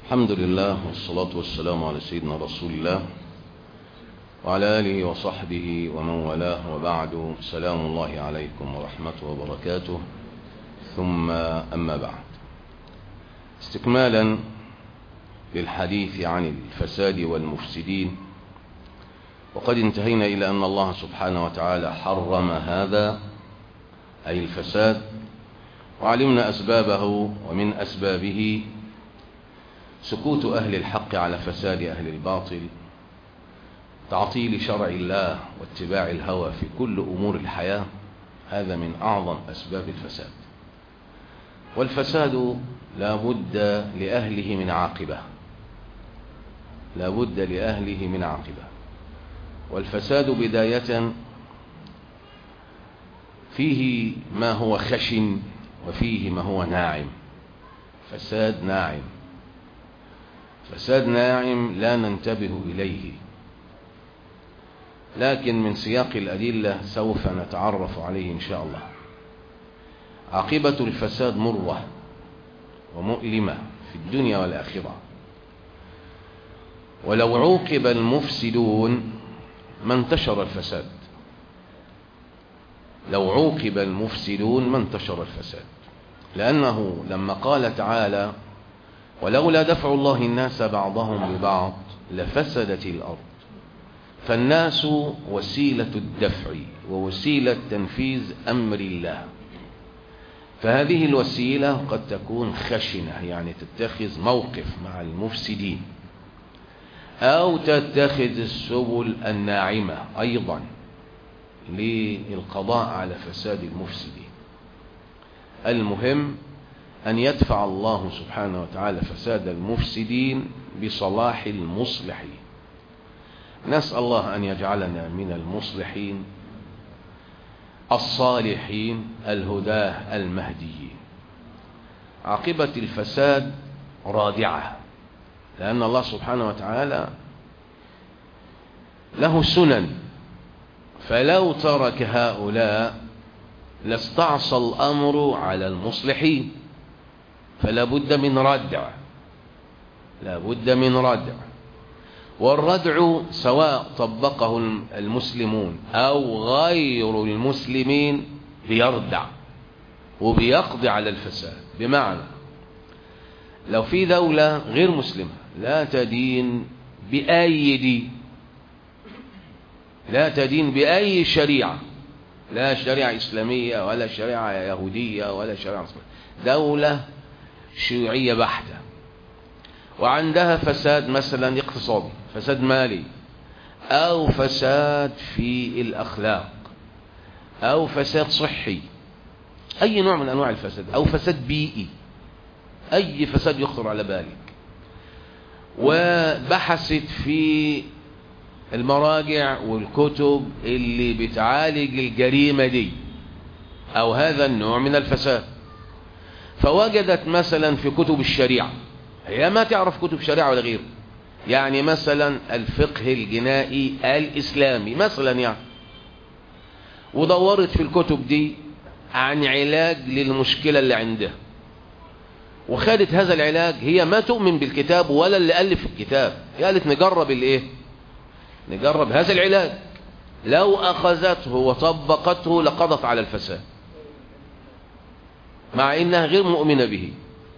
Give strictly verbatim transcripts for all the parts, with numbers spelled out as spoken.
الحمد لله والصلاة والسلام على سيدنا رسول الله وعلى آله وصحبه ومن والاه، وبعد. سلام الله عليكم ورحمته وبركاته. ثم أما بعد، استكمالا للحديث عن الفساد والمفسدين، وقد انتهينا إلى أن الله سبحانه وتعالى حرم هذا أي الفساد، وعلمنا أسبابه، ومن أسبابه سكوت أهل الحق على فساد أهل الباطل، تعطيل شرع الله واتباع الهوى في كل أمور الحياة. هذا من أعظم أسباب الفساد. والفساد لا بد لأهله من عاقبة، لا بد لأهله من عاقبة. والفساد بداية فيه ما هو خشن وفيه ما هو ناعم. فساد ناعم، فساد ناعم لا ننتبه إليه، لكن من سياق الأدلة سوف نتعرف عليه إن شاء الله. عاقبة الفساد مرة ومؤلمة في الدنيا والآخرة. ولو عوقب المفسدون ما انتشر الفساد، لو عوقب المفسدون ما انتشر الفساد، لأنه لما قال تعالى: ولولا دفع الله الناس بعضهم ببعض لفسدت الأرض. فالناس وسيلة الدفع ووسيلة تنفيذ أمر الله، فهذه الوسيلة قد تكون خشنة، يعني تتخذ موقف مع المفسدين، أو تتخذ السبل الناعمة أيضا للقضاء على فساد المفسدين. المهم أن يدفع الله سبحانه وتعالى فساد المفسدين بصلاح المصلحين. نسأل الله أن يجعلنا من المصلحين الصالحين الهداه المهديين. عاقبة الفساد رادعة، لأن الله سبحانه وتعالى له سنن، فلو ترك هؤلاء لاستعصى الأمر على المصلحين، فلا بد من ردع، لا بد من ردع. والردع سواء طبقه المسلمون أو غير المسلمين بيردع وبيقضي على الفساد. بمعنى لو في دولة غير مسلمة لا تدين بأي دين، لا تدين بأي شريعة، لا شريعة إسلامية ولا شريعة يهودية ولا شريعة إسلامية، دولة شيوعية بحتة، وعندها فساد مثلا اقتصادي، فساد مالي، أو فساد في الأخلاق، أو فساد صحي، أي نوع من أنواع الفساد، أو فساد بيئي، أي فساد يخطر على بالك، وبحثت في المراجع والكتب اللي بتعالج الجريمة دي أو هذا النوع من الفساد، فوجدت مثلا في كتب الشريعة، هي ما تعرف كتب شريعة ولا غيره، يعني مثلا الفقه الجنائي الإسلامي مثلا يعني، ودورت في الكتب دي عن علاج للمشكلة اللي عندها، وخدت هذا العلاج. هي ما تؤمن بالكتاب ولا اللي ألف الكتاب، قالت نجرب الايه، نجرب هذا العلاج، لو أخذته وطبقته لقضت على الفساد، مع إنها غير مؤمنة به.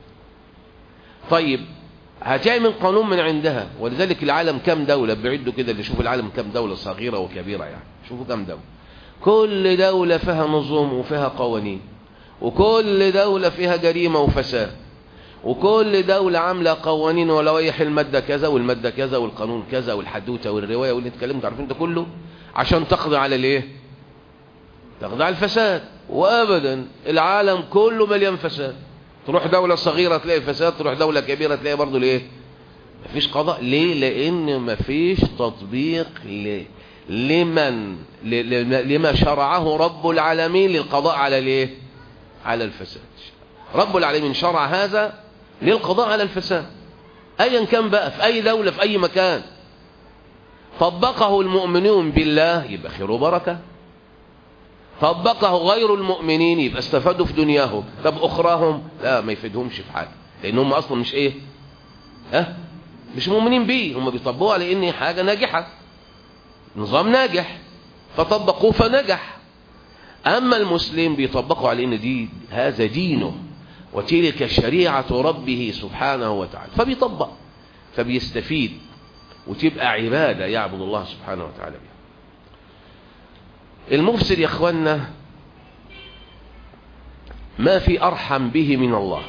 طيب هتعمل قانون من عندها، ولذلك العالم كم دولة، بعدوا كده اللي شوفوا العالم كم دولة صغيرة وكبيرة، يعني شوفوا كم دولة، كل دولة فيها نظم وفيها قوانين، وكل دولة فيها جريمة وفساد، وكل دولة عاملة قوانين ولوائح، المادة كذا والمادة كذا والقانون كذا والحدوتة والرواية واللي اتكلمت عارفين ده كله عشان تقضي على الايه، تقضي على الفساد. وابدا العالم كله مليان فساد، تروح دولة صغيرة تلاقي فساد، تروح دولة كبيرة تلاقي برضو ليه مفيش قضاء. ليه؟ لان مفيش تطبيق ل... لمن ل... لما شرعه رب العالمين للقضاء على الايه، على الفساد. رب العالمين شرع هذا للقضاء على الفساد ايا كان بقى، في اي دولة في اي مكان طبقه المؤمنون بالله يبقى خير وبركة، طبقه غير المؤمنين يبقى استفادوا في دنياهم، طب أخراهم لا ما يفيدهمش في حاجة، لأنهم أصلا مش إيه أه؟ مش مؤمنين بيه، هم بيطبقوا على إن حاجة ناجحة، نظام ناجح فطبقوه فنجح. أما المسلم بيطبقوا على إن دي هذا دينه وتلك شريعة ربه سبحانه وتعالى، فبيطبق فبيستفيد وتبقى عبادة يعبد الله سبحانه وتعالى بها. المفسد يا اخوانا ما في أرحم به من الله.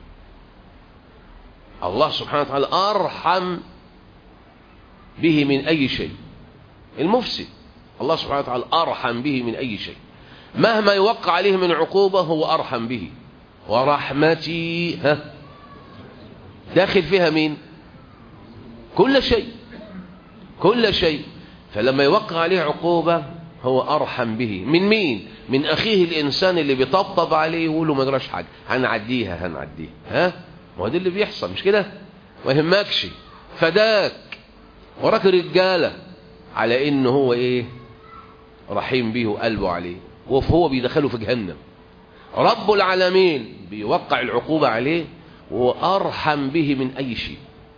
الله سبحانه وتعالى أرحم به من أي شيء. المفسد الله سبحانه وتعالى أرحم به من أي شيء، مهما يوقع عليه من عقوبة هو أرحم به. ورحمتي ها داخل فيها مين؟ كل شيء، كل شيء. فلما يوقع عليه عقوبة هو أرحم به من مين؟ من أخيه الإنسان اللي بيطبطب عليه ويقول له ما جراش حاجة، هنعديها هنعديها. ها ما هو ده اللي بيحصل، مش كده؟ ما يهمكش، فداك وراك رجالة على إنه هو إيه؟ رحيم به وقلبه عليه، وهو بيدخله في جهنم. رب العالمين بيوقع العقوبة عليه وهو أرحم به من أي شيء.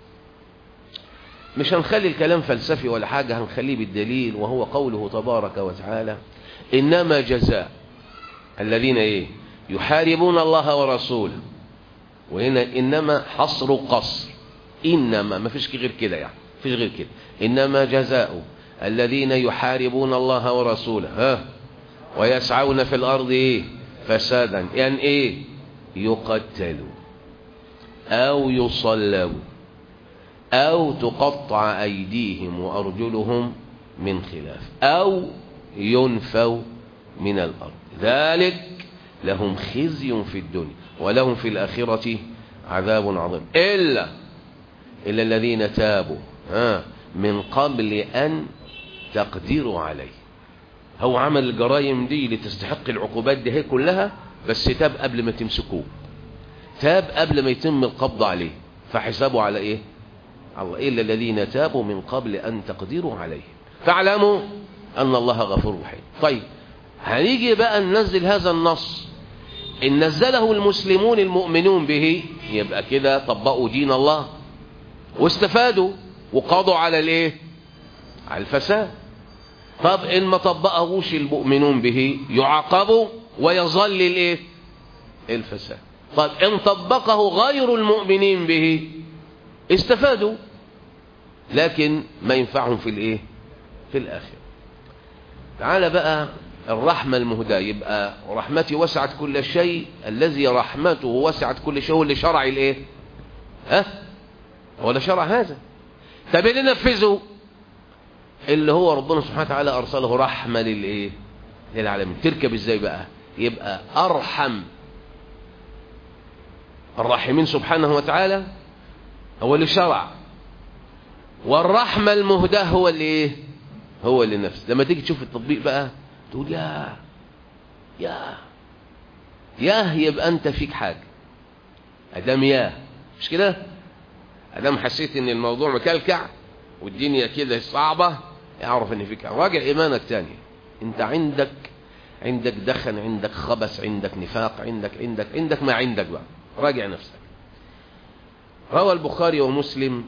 مش هنخلي الكلام فلسفي ولا حاجة، هنخليه بالدليل، وهو قوله تبارك وتعالى إنما جزاء الذين إيه؟ يحاربون الله ورسوله. وهنا إنما حصر قصر، إنما ما فيش غير كده، يعني ما فيش غير كده. إنما جزاء الذين يحاربون الله ورسوله ها ويسعون في الأرض إيه؟ فسادا، يعني إيه؟ يقتلوا أو يصلبوا أو تقطع أيديهم وأرجلهم من خلاف أو ينفوا من الأرض، ذلك لهم خزي في الدنيا ولهم في الآخرة عذاب عظيم إلا إلا الذين تابوا ها من قبل أن تقدروا عليه. هو عمل الجرائم دي لتستحق العقوبات دي هي كلها، بس تاب قبل ما تمسكوه، تاب قبل ما يتم القبض عليه، فحسابه على إيه؟ الله. إلا الذين تابوا من قبل أن تقدروا عليه فاعلموا أن الله غفور رحيم. طيب هنيجي بقى ننزل هذا النص، إن نزله المسلمون المؤمنون به، يبقى كده طبقوا دين الله واستفادوا وقضوا على الايه؟ على الفساد. طب إن ما طبقهوش المؤمنون به يعاقبوا ويظل الايه؟ الفساد. طب إن طبقه غير المؤمنين به استفادوا لكن ما ينفعهم في الايه؟ في الآخرة. تعالى بقى الرحمة المهداة، يبقى رحمتي وسعت كل شيء، الذي رحمته وسعت كل شيء هو اللي شرع الايه؟ ها؟ هو اللي شرع هذا. طب اللي نفذه اللي هو ربنا سبحانه وتعالى أرسله رحمة للايه؟ للعالمين. تركب ازاي بقى؟ يبقى أرحم الراحمين سبحانه وتعالى هو اللي شرع، والرحمة المهداة هو اللي ايه؟ هو اللي نفس. لما تيجي تشوف التطبيق بقى تقول يا يا يا يبقى انت فيك حاجة ادام يا مش كده؟ ادام حسيت ان الموضوع مكلكع والدنيا كده صعبة اعرف ان فيك. راجع ايمانك تاني، انت عندك عندك دخن، عندك خبث، عندك نفاق، عندك عندك عندك ما عندك بقى. راجع نفسك. روى البخاري ومسلم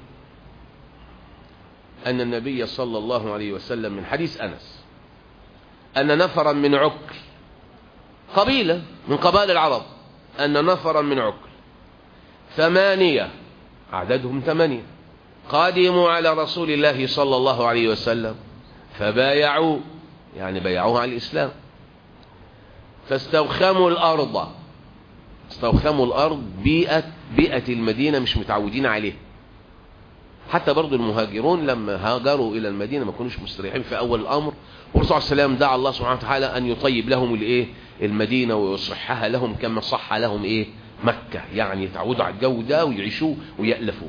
أن النبي صلى الله عليه وسلم من حديث أنس أن نفرا من عكر، قبيلة من قبائل العرب، أن نفرا من عكر ثمانية، عددهم ثمانية، قادموا على رسول الله صلى الله عليه وسلم فبايعوا، يعني بايعوه على الإسلام، فاستوخموا الأرض. استوخموا الأرض بيئة بيئة المدينة مش متعودين عليه. حتى برضو المهاجرون لما هاجروا إلى المدينة ما كانوش مستريحين في أول الأمر، والرسول عليه السلام دعا الله سبحانه وتعالى أن يطيب لهم الإيه؟ المدينة ويصحها لهم كما صح لهم إيه؟ مكة، يعني يتعودوا على الجو ده ويعيشوه ويألفوه.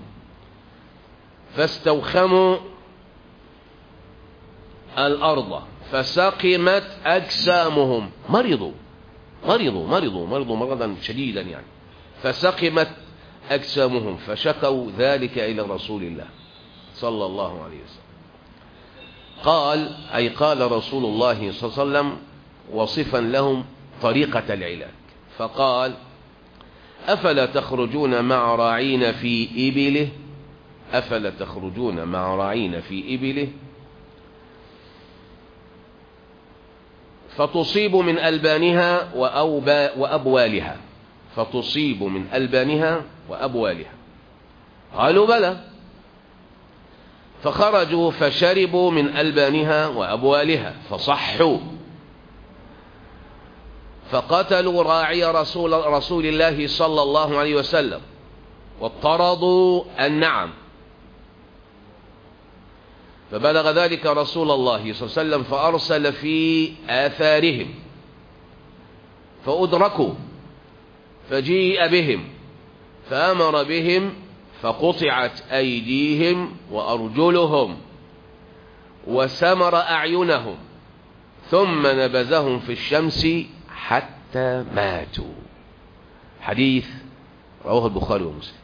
فاستوخموا الأرض فسقمت أجسامهم، مرضوا مرضوا مرضوا مرضوا مرضا شديدا يعني، فسقمت أجسامهم فشكوا ذلك إلى رسول الله صلى الله عليه وسلم. قال أي قال رسول الله صلى الله عليه وسلم وصفا لهم طريقة العلاج، فقال أفلا تخرجون مع راعين في إبله أفلا تخرجون مع راعين في إبله فتصيب من ألبانها وأبوالها فتصيب من ألبانها وأبوالها. قالوا بلى. فخرجوا فشربوا من ألبانها وأبوالها فصحوا، فقتلوا راعي رسول, رسول الله صلى الله عليه وسلم واضطردوا النعم. فبلغ ذلك رسول الله صلى الله عليه وسلم فأرسل في آثارهم فأدركوا فجيء بهم فأمر بهم فقطعت أيديهم وأرجلهم وسمر أعينهم ثم نبذهم في الشمس حتى ماتوا. حديث رواه البخاري ومسلم.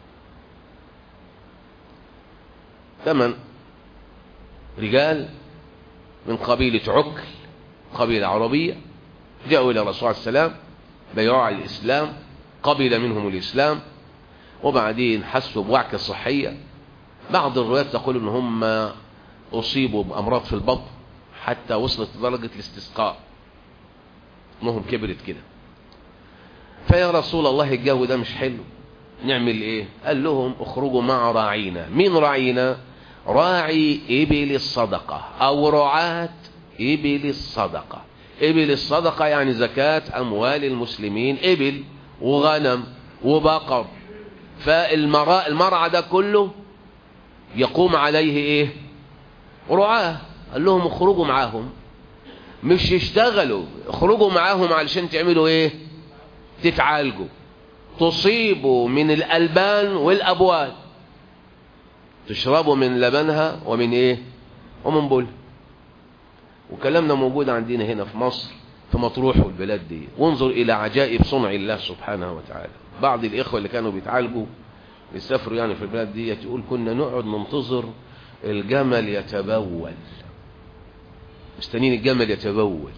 ثمن رجال من قبيلة عكل، قبيلة عربية، جاءوا إلى الرسول عليه السلام بيعوا على الإسلام، قبل منهم الإسلام، وبعدين حسوا بوعكة صحية. بعض الروايات تقول إن هم أصيبوا بأمراض في البطن حتى وصلت درجة الاستسقاء، انهم كبرت كده. فيا رسول الله الجو ده مش حلو، نعمل ايه؟ قال لهم اخرجوا مع راعينا. مين راعينا؟ راعي إبل الصدقة أو رعاة إبل الصدقة. إبل الصدقة يعني زكاة أموال المسلمين، إبل وغنم وبقر. فالمرأة المرعى ده كله يقوم عليه ايه؟ رعاة. قال لهم اخرجوا معاهم، مش يشتغلوا، اخرجوا معاهم علشان تعملوا ايه؟ تتعالجوا، تصيبوا من الألبان والأبوال، تشربوا من لبنها ومن ايه؟ ومن بولها. وكلامنا موجود عندنا هنا في مصر في مطروح والبلاد دي. وانظر الى عجائب صنع الله سبحانه وتعالى. بعض الاخوة اللي كانوا بيتعالجوا بيسافروا يعني في البلاد دي يقول كنا نقعد ننتظر الجمل يتبول، مستنين الجمل يتبول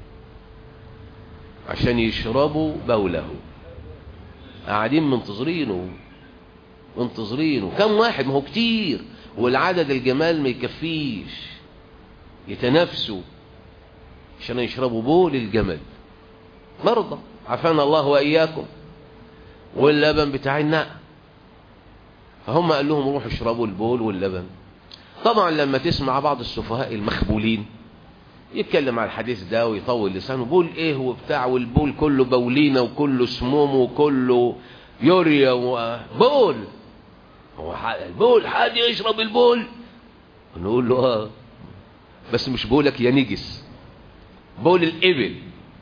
عشان يشربوا بوله، قاعدين منتظرينه منتظرينه. كم واحد؟ ما هو كتير، والعدد الجمال ما يكفيش، يتنافسوا عشان يشربوا بول الجمل. مرضى عافانا الله وإياكم. واللبن بتاع الناقة، فهم قال لهم روحوا اشربوا البول واللبن. طبعا لما تسمع بعض السفهاء المخبولين يتكلم على الحديث ده ويطول لسانه، بول ايه وبتاع، والبول كله بولينا وكله سموم وكله يوريا وبول، هو البول حد يشرب البول؟ نقول له اه، بس مش بولك يا نجس، بول الإبل،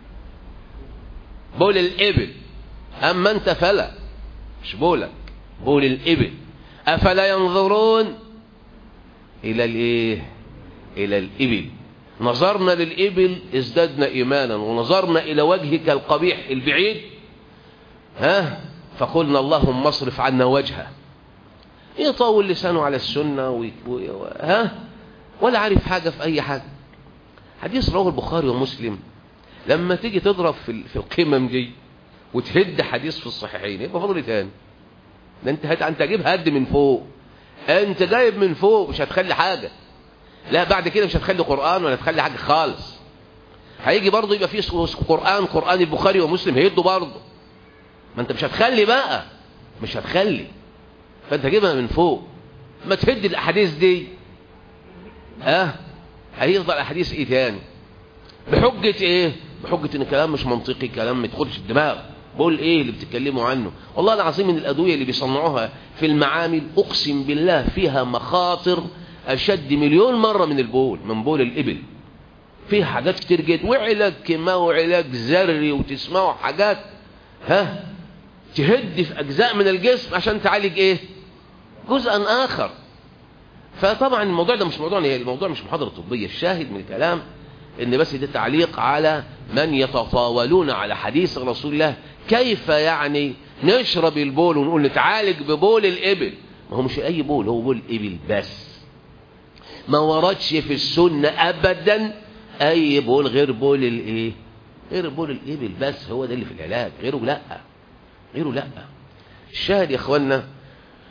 بول الإبل. أما أنت فلا، مش بولك، بول الإبل. أفلا ينظرون إلى الإيه؟ إلى الإبل. نظرنا للإبل ازددنا إيمانا، ونظرنا إلى وجهك القبيح البعيد ها فقلنا اللهم اصرف عنا وجهه. يطول لسانه على السنة و... و... ها ولا عارف حاجة في أي حاجة. حديث رواه البخاري ومسلم. لما تيجي تضرب في في القمم دي وتهد حديث في الصحيحين يبقى فضل تاني. ده انت هت... انت جايب هد من فوق، انت جايب من فوق، مش هتخلي حاجة. لا بعد كده مش هتخلي قرآن ولا هتخلي حاجة خالص. هيجي برضه يبقى فيه قرآن، قرآن البخاري ومسلم هيدوا برضه، ما انت مش هتخلي بقى، مش هتخلي، فانت جايبها من فوق. ما تهد الاحاديث دي اه هيفضل احاديث ايه تاني؟ بحجة ايه؟ بحجة ان الكلام مش منطقي، كلام ما يدخلش الدماغ. بقول ايه اللي بتتكلموا عنه؟ والله العظيم من الادوية اللي بيصنعوها في المعامل اقسم بالله فيها مخاطر اشد مليون مرة من البول، من بول الابل. فيها حاجات كتير جدا، وعلاج كيماوي وعلاج ذري، وتسمعوا حاجات ها تهد في اجزاء من الجسم عشان تعالج ايه؟ جزءا اخر. فطبعا الموضوع ده مش موضوع، الموضوع مش محاضرة طبية. الشاهد من الكلام ان بس ده تعليق على من يتطاولون على حديث رسول الله. كيف يعني نشرب البول ونقول نتعالج ببول الابل؟ ما هو مش اي بول، هو بول الابل بس. ما وردش في السنة ابدا اي بول غير بول الايه؟ غير بول الابل بس، هو ده اللي في العلاج، غيره لا، غيره لا. الشاهد يا اخوانا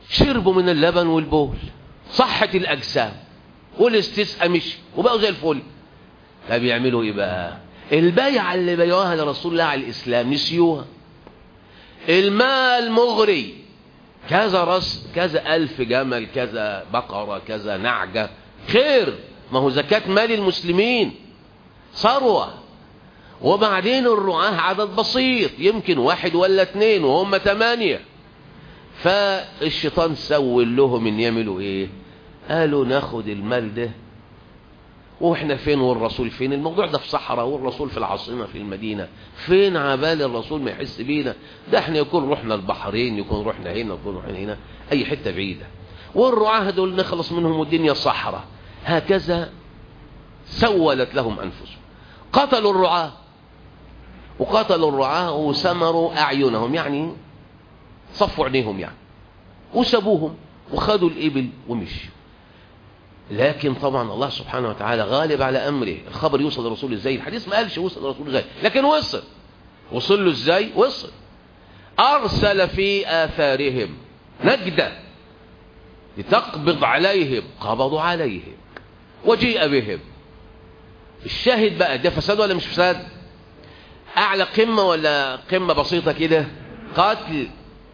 شربوا من اللبن والبول، صحت الأجسام والاستسقاء مشي وبقوا زي الفل. طب يعملوا ايه بقى؟ البيعة اللي بيعوها لرسول الله على الإسلام نسيوها. المال مغري، كذا رأس كذا ألف جمل كذا بقرة كذا نعجة، خير، ما هو زكاة مال المسلمين ثروة. وبعدين الرعاة عدد بسيط، يمكن واحد ولا اتنين وهم تمانية. فالشيطان سول لهم ان يعملوا ايه؟ قالوا ناخد المال ده واحنا فين والرسول فين؟ الموضوع ده في صحراء والرسول في العاصمة في المدينة، فين عبال الرسول ما يحس بينا؟ ده احنا يكون رحنا البحرين، يكون رحنا هنا، يكون رحنا هنا، اي حتة بعيدة، والرعاة دول نخلص منهم والدنيا صحراء. هكذا سولت لهم انفسهم. قتلوا الرعاة وقتلوا الرعاة وسمروا اعينهم، يعني صفوا عينيهم يعني، وسابوهم وخدوا الإبل ومشوا. لكن طبعا الله سبحانه وتعالى غالب على أمره. الخبر يوصل للرسول ازاي؟ الحديث ما قالش وصل للرسول ازاي، لكن وصل. وصل له ازاي؟ وصل. أرسل في آثارهم نجدة لتقبض عليهم، قبضوا عليهم وجيء بهم. الشاهد بقى ده فساد ولا مش فساد؟ أعلى قمة ولا قمة بسيطة كده؟ قتل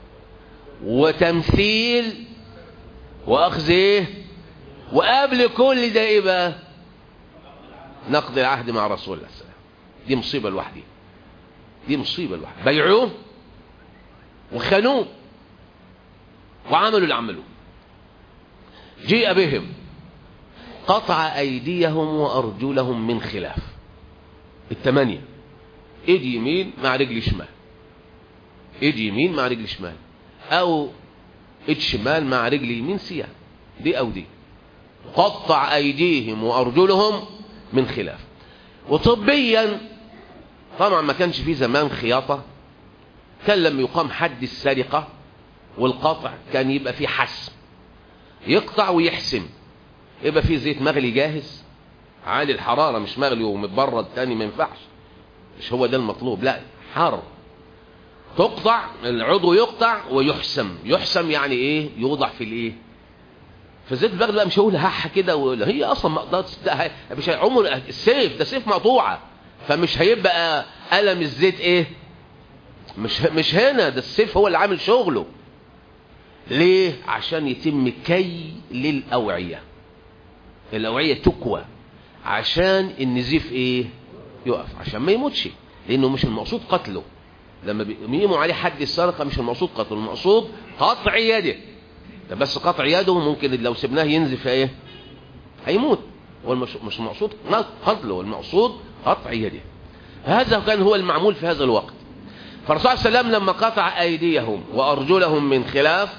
وتمثيل واخذ ايه؟ وقبل كل ده ايه بقى؟ نقض العهد مع رسول الله صلى الله عليه وسلم. دي مصيبه لوحدها، دي مصيبه لوحدها. بيعوه وخانوه وعملوا اللي عملوه. جيء بهم قطع ايديهم وارجلهم من خلاف. الثمانيه، ايد يمين مع رجل شمال، ايد يمين مع رجل شمال، او ايد شمال مع رجل يمين، سيا دي او دي. قطع ايديهم وارجلهم من خلاف. وطبيا طبعا ما كانش في زمان خياطة، كان لما يقام حد السرقة والقطع كان يبقى في حسم، يقطع ويحسم، يبقى في زيت مغلي جاهز عالي الحرارة، مش مغلي ومتبرد تاني ما ينفعش، مش هو ده المطلوب، لا حار. تقطع العضو، يقطع ويحسم. يحسم يعني ايه؟ يوضع في الايه؟ في الزيت البغل بقى، مش هقول هح كده ولا هي اصلا ما اقدرش، مش عمر السيف ده سيف مقطوعه، فمش هيبقى قلم الزيت ايه؟ مش مش هنا، ده السيف هو اللي عامل شغله. ليه؟ عشان يتم كي للاوعيه، الاوعيه تكوى عشان النزيف ايه؟ يقف، عشان ما يموتش، لانه مش المقصود قتله. لما بيقيموا عليه حد السرقه مش المقصود قتله، المقصود قطع يده. ده بس قطع يده ممكن لو سبناه ينزف ايه؟ هيموت. مش المقصود قتله، المقصود قطع يده. هذا كان هو المعمول في هذا الوقت. فالرسول صلى الله عليه وسلم لما قطع ايديهم وارجلهم من خلاف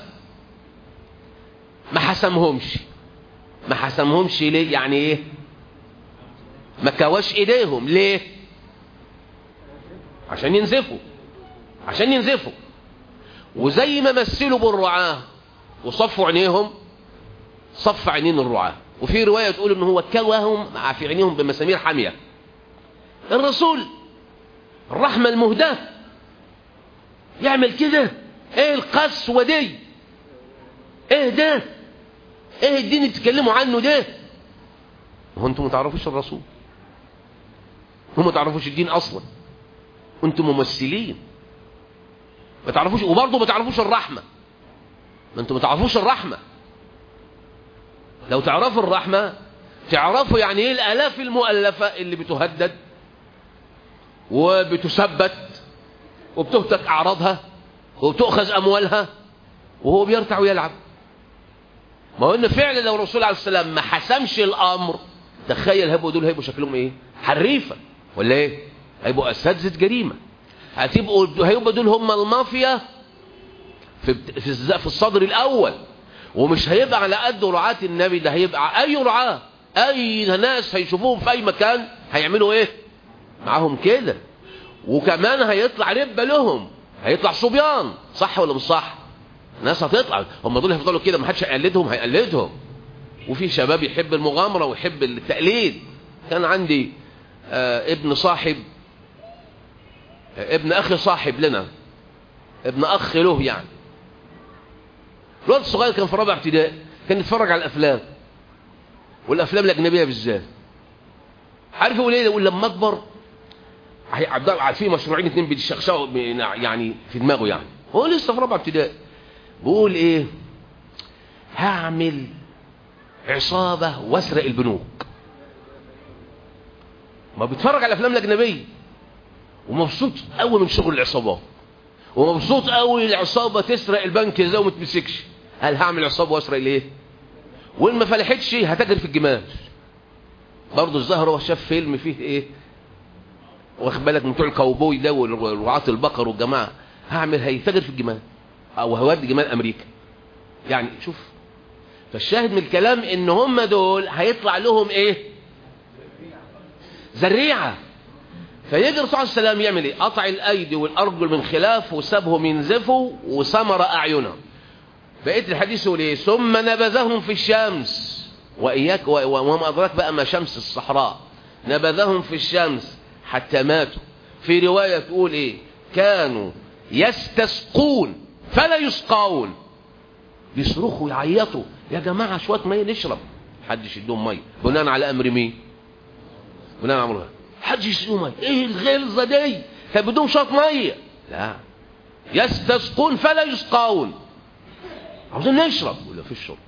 ما حسمهمش. ما حسمهمش ليه؟ يعني ايه؟ ما كواش ايديهم. ليه؟ عشان ينزفوا، عشان ينزفوا. وزي ما مثلوا بالرعاة وصفوا عينيهم، صف عينين الرعاة. وفي رواية تقول ان هو كواهم في عينيهم بمسامير حامية. الرسول الرحمة المهداة يعمل كده؟ ايه القسوة دي؟ ايه ده؟ ايه الدين اللي تتكلموا عنه ده؟ هو انتم ما تعرفوش الرسول، هم ما تعرفوش الدين اصلا، انتم ممثلين ما تعرفوش، وبرضه ما تعرفوش الرحمة. ما انتم ما تعرفوش الرحمة. لو تعرفوا الرحمة تعرفوا يعني ايه الالاف المؤلفة اللي بتهدد وبتثبت وبتهتك اعراضها وبتؤخذ اموالها وهو بيرتع ويلعب. ما هو ان فعلا لو الرسول عليه السلام ما حسمش الامر، تخيل هيبقوا دول هيبقوا شكلهم ايه؟ حريفة ولا ايه؟ هيبقوا اساتذة جريمة. هتبقوا هيبقوا دول هم المافيا في في الصدر الاول. ومش هيبقى على قد رعاة النبي، ده هيبقى اي رعاة، اي ناس هيشوفوهم في اي مكان هيعملوا ايه معاهم كده. وكمان هيطلع ربة لهم، هيطلع صبيان، صح ولا مش صح؟ ناس هتطلع، هم دول هيفضلوا كده ما حدش هيقلدهم، هيقلدهم. وفي شباب يحب المغامرة ويحب التقليد. كان عندي آه ابن صاحب ابن اخي صاحب لنا، ابن اخ له يعني، الواد الصغير كان في رابعه ابتدائي، كان يتفرج على الافلام والافلام الاجنبيه بالذات. عارف يقول ايه؟ يقول لما اكبر في مشروعين اتنين بيشخشوا يعني في دماغه، يعني هو لسه في رابعه ابتدائي. بيقول ايه؟ هعمل عصابه واسرق البنوك. ما بيتفرج على الافلام الاجنبيه ومبسوط قوي من شغل العصابات، ومبسوط قوي العصابه تسرق البنك ازاي وما تمسكش. قال هعمل عصابه واسرق الايه؟ وان ما فلحتش هتجري في الجمال. برضه الظاهر هو شاف فيلم فيه ايه، واخد بالك، من بتوع الكاوبوي ده ورعاة البقر والجماعه، هعمل هيتاجر في الجمال او هودي جمال امريكا. يعني شوف، فالشاهد من الكلام ان هم دول هيطلع لهم ايه؟ ذريعه. فيجي الرسول عليه السلام يعمل ايه؟ قطع الايدي والارجل من خلاف وسابهم ينزفوا وسمر اعينهم. بقيت الحديث يقول ايه؟ ثم نبذهم في الشمس، واياك وما ادراك بقى ما شمس الصحراء. نبذهم في الشمس حتى ماتوا. في روايه تقول ايه؟ كانوا يستسقون فلا يسقون. بيصرخوا يعيطوا يا جماعه شويه ميه نشرب، محدش يدوم ميه. بناء على امر مين؟ بناء على امر حدش يدوم ميه. ايه الغلظه دي؟ كان بدون شويه ميه. لا، يستسقون فلا يسقون، عاوزين نشرب. ولا في الشرب،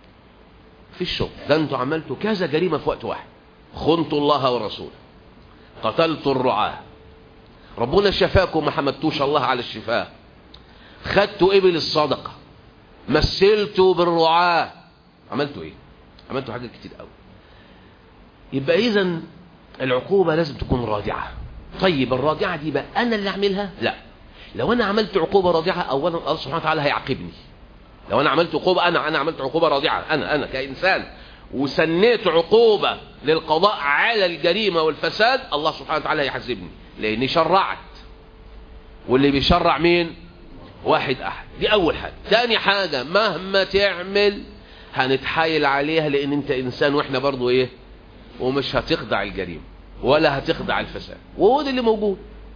في الشرب. ده انتوا عملتوا كذا جريمه في وقت واحد. خنتوا الله ورسوله، قتلتوا الرعاه، ربنا شفاكم ما حمدتوش الله على الشفاء، خدتوا ابل الصدقه، مثلتوا بالرعاه، عملتوا ايه؟ عملتوا حاجات كتير قوي. يبقى اذا العقوبه لازم تكون رادعه. طيب الرادعه دي بقى انا اللي اعملها؟ لا. لو انا عملت عقوبه رادعه، اولا الله سبحانه وتعالى هيعاقبني. لو انا عملت عقوبه، انا انا عملت عقوبه رادعه، انا انا كانسان وسنيت عقوبه للقضاء على الجريمه والفساد، الله سبحانه وتعالى هيحاسبني لاني شرعت. واللي بيشرع مين؟ واحد احد. دي اول حاجه. ثاني حاجه، مهما تعمل هنتحايل عليها، لان انت انسان واحنا برضو ايه، ومش هتخضع الجريمه ولا هتخضع الفساد. وهو ده اللي موجود.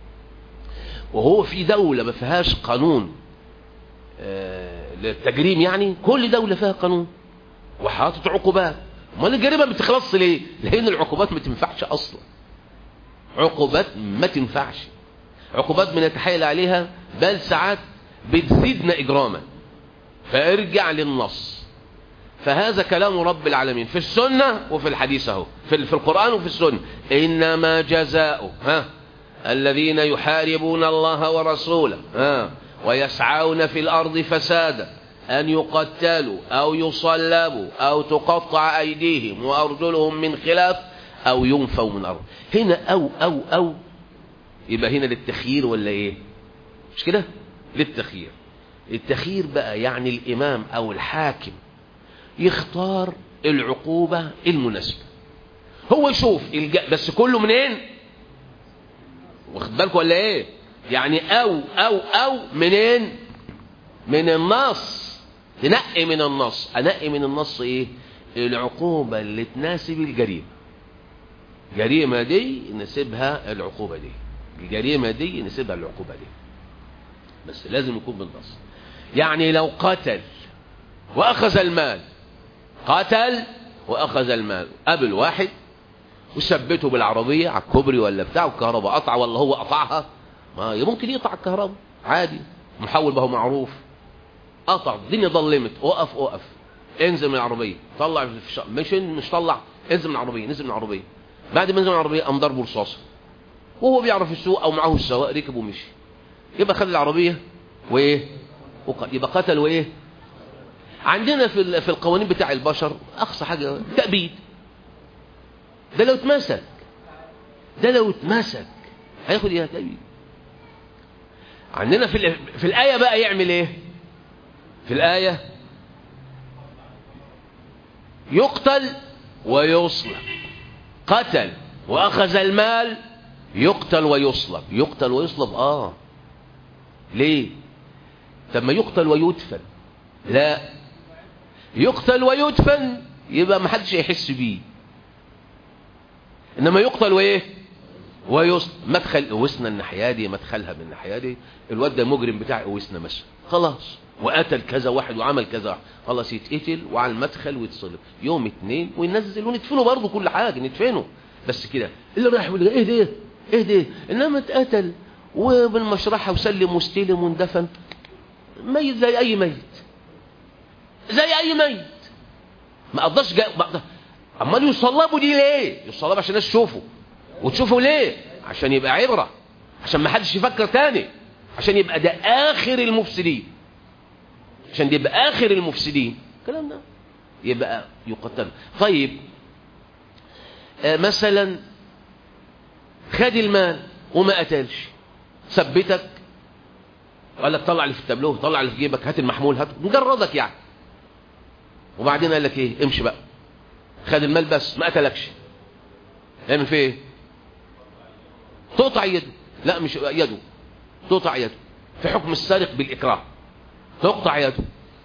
وهو في دوله ما فيهاش قانون آه للتجريم، يعني كل دوله فيها قانون وحاطط عقوبات. امال الجريمه ما بتخلصش ليه؟ لان العقوبات ما تنفعش اصلا. عقوبات ما تنفعش، عقوبات بنتحايل عليها، بل ساعات بتزيدنا اجراما. فارجع للنص. فهذا كلام رب العالمين في السنه وفي الحديث اهو، في, في القران وفي السنه. انما جزاء ها الذين يحاربون الله ورسوله ها ويسعون في الارض فسادا أن يقتلوا أو يصلبوا أو تقطع أيديهم وأرجلهم من خلاف أو ينفوا من الأرض. هنا أو أو أو يبقى هنا للتخيير ولا إيه؟ مش كده؟ للتخيير. التخيير بقى يعني الإمام أو الحاكم يختار العقوبة المناسبة. هو يشوف الج... بس كله منين؟ واخد بالك ولا إيه؟ يعني أو أو أو منين؟ من النص. تنقي من النص. انقي من النص ايه؟ العقوبة اللي تناسب الجريمة. الجريمة دي نسيبها العقوبة دي، الجريمة دي نسيبها العقوبة دي، بس لازم يكون بالنص. يعني لو قتل واخذ المال، قتل واخذ المال، قابل واحد وثبته بالعربية على الكوبري ولا بتاع، والكهرباء قطع ولا هو قطعها، ما ممكن يقطع الكهرباء عادي، محول به معروف، قطع، الدنيا ظلمت، وقف وقف، انزل من العربيه، طلع في الشقه، مش مش طلع، انزل من العربيه، نزل من العربيه. بعد ما نزل من العربيه قام ضربه رصاصه، وهو بيعرف السوق او معه السواق، ركب ومشي. يبقى خد العربيه وايه؟ يبقى قتل وايه؟ عندنا في في القوانين بتاع البشر اقصى حاجه تأبيد. ده لو اتمسك، ده لو اتمسك هياخد ايه؟ تأبيد. عندنا في في الايه بقى يعمل ايه؟ في الآية يقتل ويصلب. قتل وأخذ المال يقتل ويصلب. يقتل ويصلب آه ليه؟ طب ما يقتل ويدفن؟ لا، يقتل ويدفن يبقى ما حدش يحس بيه، إنما يقتل وإيه؟ ويص مدخل قوسنا الناحيه دي، مدخلها من الناحيه دي، الواد ده مجرم بتاع قوسنا مثلا، خلاص وقتل كذا واحد وعمل كذا واحد، خلاص يتقتل وعلى المدخل ويتصلب يوم اتنين وينزل وندفنه برضه، كل حاجه ندفنه بس كده. اللي رايح يقول ايه ده ايه ده، انما اتقتل وبالمشرحه وسلم واستلم واندفن، ميت زي اي ميت، زي اي ميت، ما قضاش جا... امال يصلبوا دي ليه؟ يصلبوا عشان الناس تشوفه، وتشوفوا ليه؟ عشان يبقى عبره، عشان ما حدش يفكر تاني، عشان يبقى ده اخر المفسدين، عشان ده يبقى اخر المفسدين الكلام ده يبقى يقتل. طيب آه مثلا خد المال وما قتلش، ثبتك وقال لك طلع اللي في التابلوه، طلع اللي في جيبك، هات المحمول، هات مجردك يعني، وبعدين قال لك ايه؟ امشي بقى. خد المال بس ما قتلكش، يعمل فيه ايه؟ تقطع يده. لا مش يده، تقطع يده في حكم السارق بالاكراه، تقطع يده.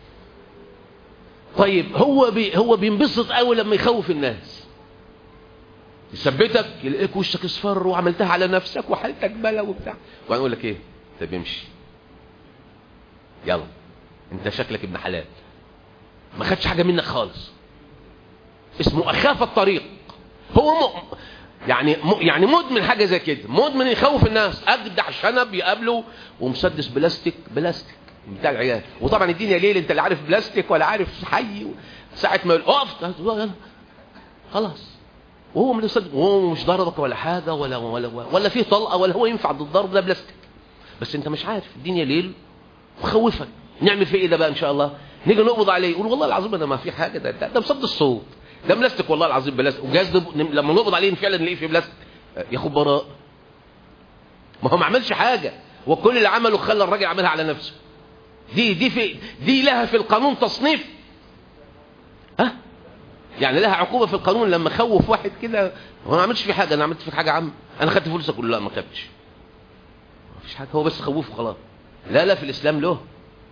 طيب هو بي هو بينبسط قوي لما يخوف الناس، يثبتك يلاقيك وشك اصفر وعملتها على نفسك وحالتك بلا وبتاع، وبعدين يقول لك ايه؟ طب امشي يلا انت شكلك ابن حلال، ما خدش حاجه منك خالص، اسمه اخاف الطريق. هو م... يعني م... يعني مدمن حاجه زي كده، مدمن يخوف الناس، اجدع شنب يقابله ومسدس بلاستيك بلاستيك بتاع العيال، وطبعا الدنيا ليل، انت لا عارف بلاستيك ولا عارف حي، ساعه ما يقول اقف خلاص، وهو مش وهو مش ضربك ولا حاجه ولا ولا ولا فيه طلقه ولا هو ينفع ضد الضرب، ده بلاستيك بس انت مش عارف، الدنيا ليل وخوفك. نعمل فيه ايه ده بقى ان شاء الله؟ نيجي نقبض عليه يقول والله العظيم انا ما في حاجه، ده ده, ده مصد الصوت، ده بلاستيك والله العظيم بلاستيك، وجاز لما نقبض عليه فعلا نلاقيه في بلاستيك، ياخد براء. ما هو ما عملش حاجه، وكل اللي عمله خلى الراجل عملها على نفسه. دي دي في دي لها في القانون تصنيف، ها يعني لها عقوبه في القانون لما خوف واحد كده، هو ما عملش في حاجه، انا عملت فيك حاجه يا عم، انا خدت فلوسك كلها؟ لا ما خدتش، ما فيش حاجه، هو بس خوفه خلاص. لا لا في الاسلام له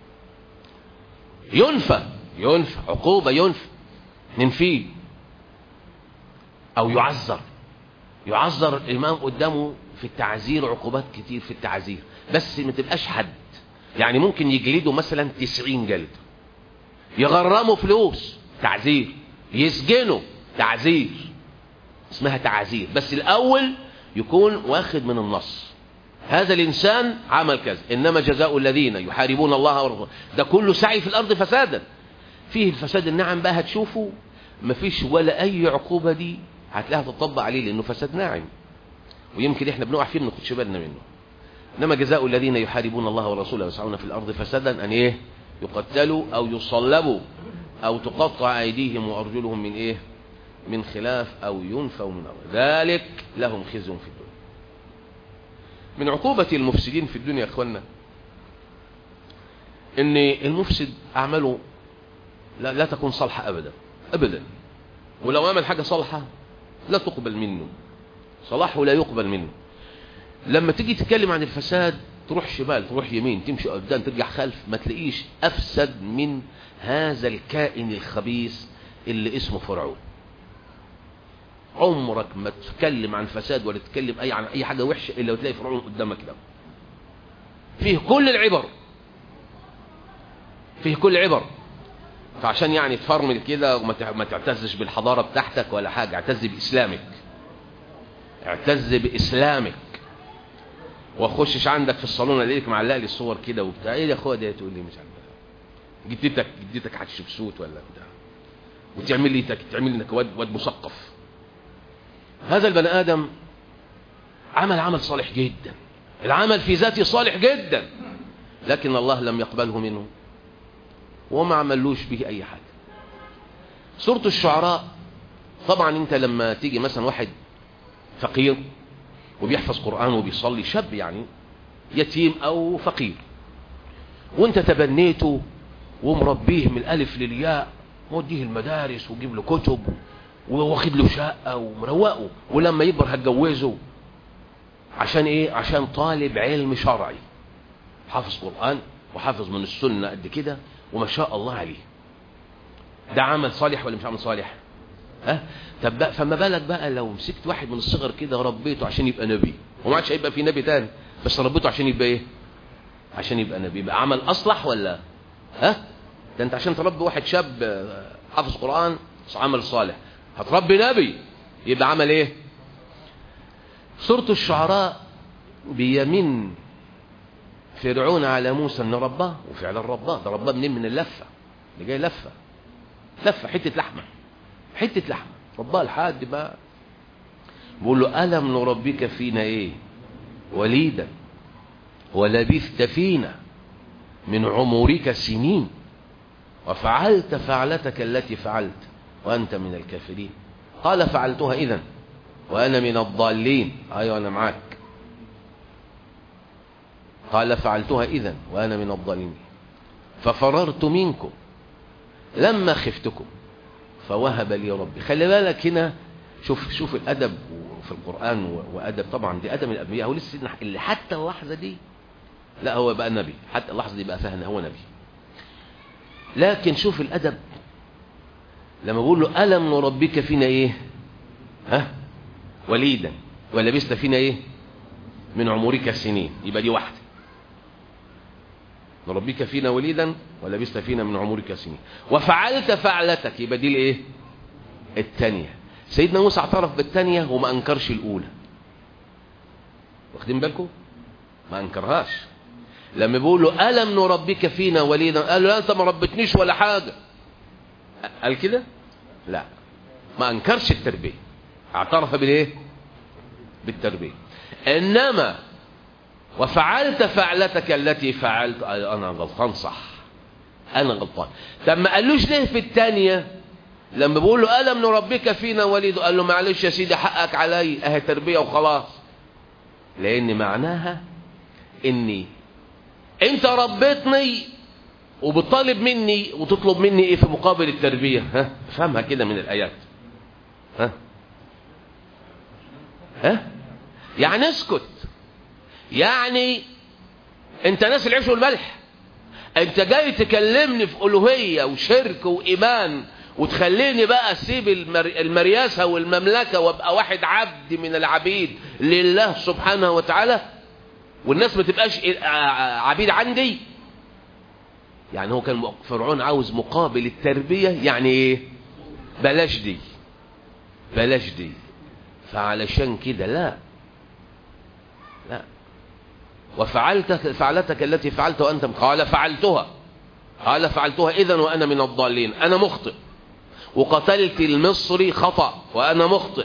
ينفى، ينفى عقوبه، ينفى ننفيه او يعذر، يعذر الامام قدامه في التعذير، عقوبات كتير في التعذير، بس ما تبقاش حد، يعني ممكن يجلده مثلا تسعين جلد، يغرمه فلوس تعذير، يسجنه تعذير، اسمها تعذير، بس الاول يكون واخد من النص، هذا الانسان عمل كذا، انما جزاء الذين يحاربون الله ورسوله، ده كله سعي في الارض فسادا، فيه الفساد الناعم بقى هتشوفوا مفيش ولا اي عقوبه دي هتلاقيها تطبق عليه لانه فساد ناعم، ويمكن احنا بنقع فيه ما ناخدش بالنا منه. انما جزاء الذين يحاربون الله ورسوله ويسعون في الارض فسادا ان ايه؟ يقتلوا او يصلبوا او تقطع ايديهم وارجلهم من ايه؟ من خلاف او ينفوا من الارض، ذلك لهم خزي في الدنيا. من عقوبة المفسدين في الدنيا يا اخوانا ان المفسد اعماله لا, لا تكون صالحة ابدا ابدا، ولو عمل حاجة صالحة لا تقبل منه، صلاحه لا يقبل منه. لما تيجي تتكلم عن الفساد تروح شمال تروح يمين تمشي قدام ترجع خلف، ما تلاقيش افسد من هذا الكائن الخبيث اللي اسمه فرعون. عمرك ما تتكلم عن فساد ولا تتكلم اي عن اي حاجه وحشه الا وتلاقي فرعون قدامك ده، فيه كل العبر، فيه كل العبر. فعشان يعني تفرمل كده وما تعتزش بالحضاره بتاعتك ولا حاجه، اعتز باسلامك، اعتز باسلامك. واخشش عندك في الصالون الاقيك معلق لي الصور كده وبتاع، ايه يا اخويا ده؟ تقول لي مش عارف جدتك جدتك حتشبسوت ولا بتاع، وتعمل لي تعمل لك واد واد مثقف. هذا البني ادم عمل عمل صالح جدا، العمل في ذاته صالح جدا، لكن الله لم يقبله منه وما عملوش به اي حاجه. سورة الشعراء طبعا انت لما تيجي مثلا واحد فقير وبيحفظ قرآن وبيصلي، شاب يعني يتيم او فقير، وانت تبنيته ومربيه من الالف للياء، موديه المدارس وجيب له كتب واخد له شقه ومروقه، ولما يكبر هتجوزه عشان ايه؟ عشان طالب علم شرعي حافظ قرآن وحافظ من السنه قد كده وما شاء الله عليه. ده عمل صالح ولا مش عمل صالح؟ ها طب بقى فما بالك بقى لو مسكت واحد من الصغر كده ربيته عشان يبقى نبي، وما عادش هيبقى في نبي تاني، بس ربيته عشان يبقى ايه؟ عشان يبقى نبي. يبقى عمل اصلح ولا؟ ها ده انت عشان تربي واحد شاب حافظ قرآن عمل صالح، هتربي نبي يبقى عمل ايه؟ سورة الشعراء بيمين فرعون على موسى ان رباه، وفعلا رباه. ده رباه منين؟ من اللفة اللي جاي، لفة لفة حتة لحمة حتة لحمة رباه لحد ما بقول له ألم نربك فينا ايه وليدا ولبثت فينا من عمرك سنين وفعلت فعلتك التي فعلت وأنت من الكافرين. قال فعلتها إذن وأنا من الضالين. أيوة أنا معاك. قال فعلتها إذن وأنا من الضالين ففررت منكم لما خفتكم فوهب لي ربي. خلي بالك هنا، شوف شوف الأدب في القرآن، وأدب طبعا دي أدب الأنبياء. هو لسه اللي حتى اللحظة دي لا هو بقى نبي، حتى اللحظة دي بقى فاهم هو نبي. لكن شوف الأدب لما بقول له ألم نربك فينا إيه ها وليدا ولبست فينا إيه من عمرك سنين، يبقى دي واحدة. نربك فينا وليدا ولبست فينا من عمرك سنين وفعلت فعلتك، يبقى دي الايه الثانيه. سيدنا موسى اعترف بالثانيه وما انكرش الاولى. واخدين بالكم؟ ما انكرهاش. لما بيقول له الم نربك فينا وليدا قال له لا انت ما ربتنيش ولا حاجه. قال كده؟ لا، ما انكرش التربيه، اعترف بالايه بالتربيه. انما وفعلت فعلتك التي فعلت انا غلطان، صح انا غلطان. طب ما قالوش ليه في الثانيه لما بيقول له الم نربك فينا وليد قال له معلش يا سيدي حقك علي اهي تربيه وخلاص؟ لان معناها اني انت ربيتني وبتطالب مني وتطلب مني ايه في مقابل التربيه؟ ها افهمها كده من الايات. ها ها يعني اسكت، يعني انت ناس العيش والملح، انت جاي تكلمني في الوهيه وشرك وايمان وتخليني بقى اسيب المرياسه والمملكه وابقى واحد عبد من العبيد لله سبحانه وتعالى والناس ما تبقاش عبيد عندي؟ يعني هو كان فرعون عاوز مقابل التربيه يعني ايه؟ بلاش دي بلاش دي. فعلشان كده لا لا وفعلت فعلتك التي فعلت وأنت قال فعلتها قال فعلتها إذن وأنا من الضالين، أنا مخطئ. وقتلت المصري خطأ وأنا مخطئ.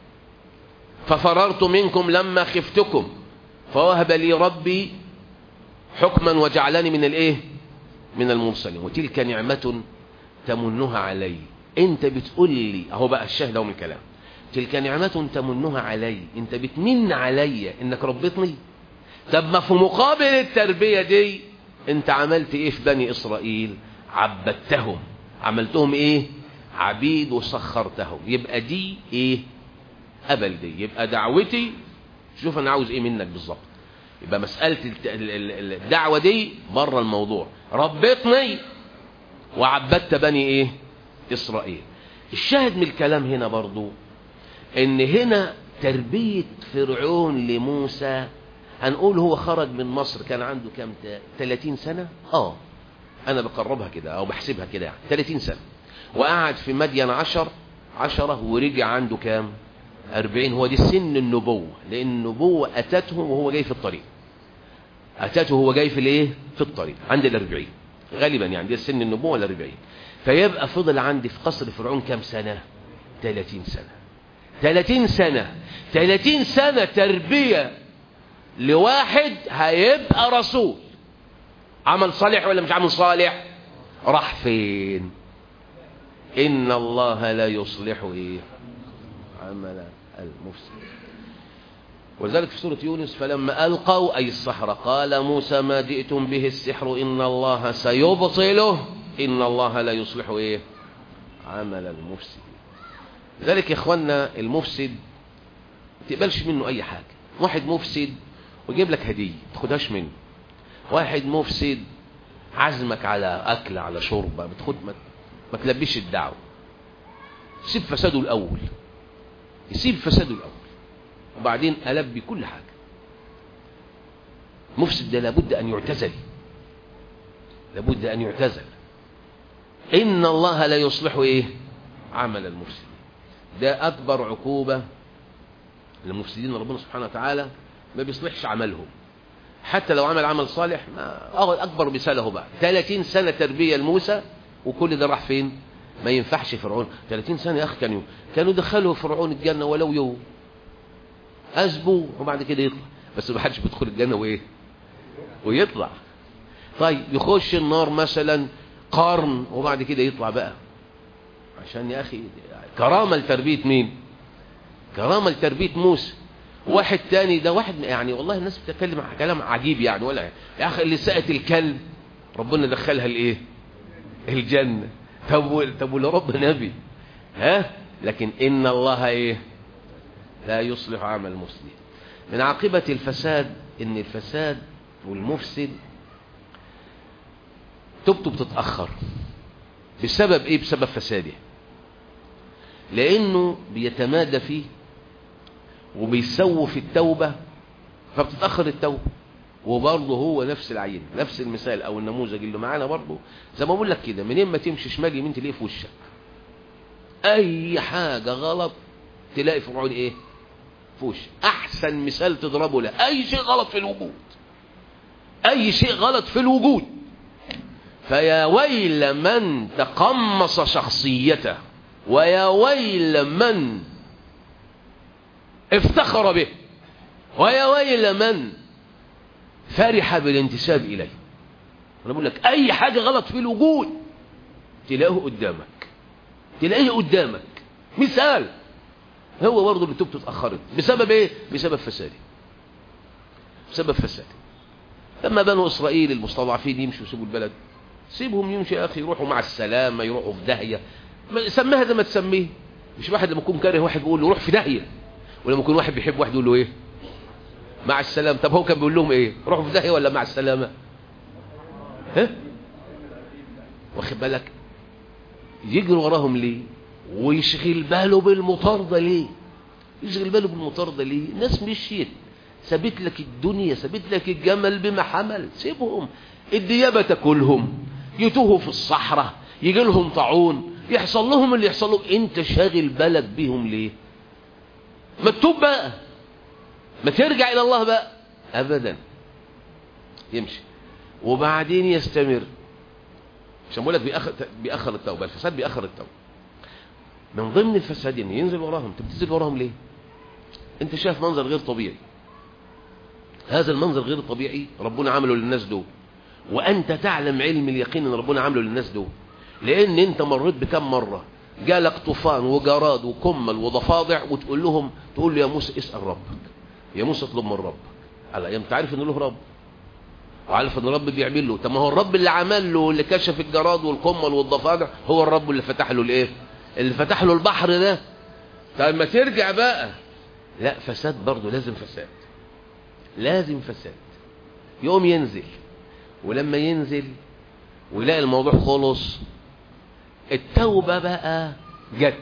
ففررت منكم لما خفتكم فوهب لي ربي حكما وجعلني من الايه من المرسلين وتلك نعمة تمنها علي. انت بتقول لي اهو بقى الشاهد من الكلام، تلك نعمة تمنها علي، انت بتمن علي انك ربيتني. طب ما في مقابل التربية دي انت عملت ايه في بني اسرائيل؟ عبدتهم، عملتهم ايه؟ عبيد وسخرتهم. يبقى دي ايه؟ قبل دي. يبقى دعوتي شوف انا عاوز ايه منك بالظبط. يبقى مسألة الدعوة دي بره الموضوع. ربيتني وعبدت بني ايه اسرائيل. الشاهد من الكلام هنا برضو ان هنا تربية فرعون لموسى، هنقول هو خرج من مصر كان عنده كام؟ ثلاثين سنة. اه انا بقربها كده او بحسبها كده يعني ثلاثين سنة. وقعد في مدين عشر عشرة ورجع عنده كام؟ أربعين. هو دي سن النبوة، لأن النبوة أتته وهو جاي في الطريق. أتته وهو جاي في الايه؟ في الطريق عند الأربعين غالبا، يعني دي سن النبوة الأربعين. فيبقى فضل عندي في قصر فرعون كام سنة؟ ثلاثين سنة. ثلاثين سنة ثلاثين سنة تربية لواحد هيبقى رسول. عمل صالح ولا مش عمل صالح؟ راح فين؟ إن الله لا يصلح إيه؟ عمل المفسد. ولذلك في سورة يونس فلما ألقوا أي السحرة قال موسى ما جئتم به السحر إن الله سيبطله إن الله لا يصلح إيه؟ عمل المفسد. لذلك يا إخوانا المفسد ما تقبلش منه أي حاجة. واحد مفسد ويجيب لك هدية ما تاخدهاش منه. واحد مفسد عزمك على أكل على شرب بتاخد ما, ما تلبيش الدعوة. يسيب فساده الأول، يسيب فساده الأول وبعدين ألبي كل حاجة. مفسد ده لابد أن يعتزل، لابد أن يعتزل. إن الله لا يصلح إيه؟ عمل المفسدين. ده أكبر عقوبة للمفسدين، ربنا سبحانه وتعالى ما بيصلحش عملهم. حتى لو عمل عمل صالح، ما أكبر مثاله بقى ثلاثين سنة تربية لموسى، وكل ده راح فين؟ ما ينفعش فرعون. ثلاثين سنة يا أخي كانوا كانوا دخلوا فرعون الجنة ولو يوم، أسبوا وبعد كده يطلع. بس ما حدش بيدخل الجنة وإيه ويطلع. طيب يخش النار مثلا قرن وبعد كده يطلع بقى، عشان يا أخي كرامة لتربية مين؟ كرامة لتربية موسى. واحد تاني ده واحد يعني والله الناس بتتكلم عن كلام عجيب يعني، ولا يا أخي اللي سقت الكلب ربنا دخلها الإيه؟ الجنة. طب طب ولا رب نبي ها؟ لكن إن الله إيه؟ لا يصلح عمل المفسدين. من عاقبة الفساد إن الفساد والمفسد توبته بتتأخر. بسبب إيه؟ بسبب فساده، لأنه بيتمادى فيه وبيسوف التوبة فبتتأخر التوبة. وبرضه هو نفس العين، نفس المثال أو النموذج اللي معانا برضه زي ما بقول لك كده، منين ما تمشي شمال يمين تلاقيه في وشك أي حاجة غلط، تلاقي فرعون إيه؟ في وشك. أحسن مثال تضربه له أي شيء غلط في الوجود، أي شيء غلط في الوجود، فيا ويل من تقمص شخصيته، ويا ويل من افتخر به، ويا ويل من فرح بالانتساب إليه. أنا بقول لك أي حاجة غلط في الوجود تلاقيه قدامك، تلاقيه قدامك. مثال هو برضه اللي توبته اتأخرت بسبب إيه؟ بسبب فساده، بسبب فساده. لما بنو إسرائيل المستضعفين يمشوا يسيبوا البلد، سيبهم يمشي يا أخي، يروحوا مع السلامة، يروحوا في داهية. سميها زي ما تسميه. مش واحد لما يكون كاره واحد بيقول له روح في داهية، ولما يكون واحد بيحب واحد يقول له ايه؟ مع السلامة. طب هو كان بيقول لهم ايه؟ روحوا في داهية ولا مع السلامة؟ ها؟ واخد بالك؟ يجري وراهم ليه؟ ويشغل باله بالمطاردة ليه؟ يشغل باله بالمطاردة ليه؟ الناس مشيت، سابت لك الدنيا، سابت لك الجمل بما حمل، سيبهم. الديابة تاكلهم، يتوهوا في الصحراء، يجي لهم طاعون، يحصل لهم اللي يحصل لهم. انت شاغل بالك بيهم ليه؟ ما تتوب بقى، ما ترجع الى الله بقى. ابدا. يمشي وبعدين يستمر. مش بقول لك بيأخر بيأخر التوبه، الفساد بيأخر التوبه. من ضمن الفساد ان ينزل وراهم. انت بتنزل وراهم ليه؟ انت شايف منظر غير طبيعي، هذا المنظر غير طبيعي ربنا عمله للناس دول، وانت تعلم علم اليقين ان ربنا عمله للناس دول، لان انت مريت بكم مره جالك طوفان وجراد وكمل وضفادع، وتقول لهم، تقول له يا موسى اسال ربك، يا موسى اطلب من ربك. على ايام تعرف ان له رب، وعارف ان الرب بيعمل له. طب ما هو الرب اللي عمل له، اللي كشف الجراد والكمل والضفادع، هو الرب اللي فتح له الايه؟ اللي فتح له البحر ده. طب ما ترجع بقى. لا، فساد برضه، لازم فساد، لازم فساد. يقوم ينزل، ولما ينزل ويلاقي الموضوع خلص، التوبة بقى جت.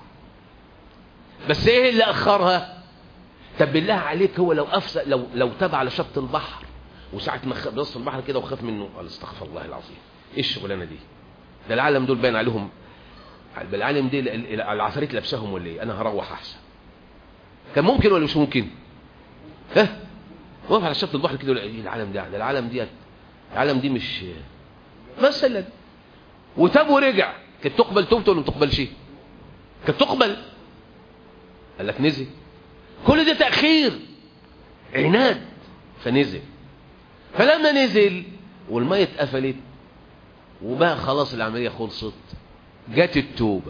بس ايه اللي اخرها؟ طب بالله عليك، هو لو افسد، لو لو تاب على شط البحر وساعة ما بص البحر كده وخاف منه، قال استغفر الله العظيم، ايه الشغلانه دي؟ ده العالم دول باين عليهم، بالعالم دي العفاريت لابسهم ولا ايه؟ انا هروح احسن. كان ممكن ولا مش ممكن؟ ها؟ وقف على شط البحر كده، العالم ده ده العالم دي العالم دي مش مثلا. وتاب ورجع، كانت تقبل توبته ولا ما تقبلش؟ كانت تقبل. قال لك نزل. كل ده تأخير، عناد، فنزل. فلما نزل والمية اتقفلت وبقى خلاص العملية خلصت، جت التوبة.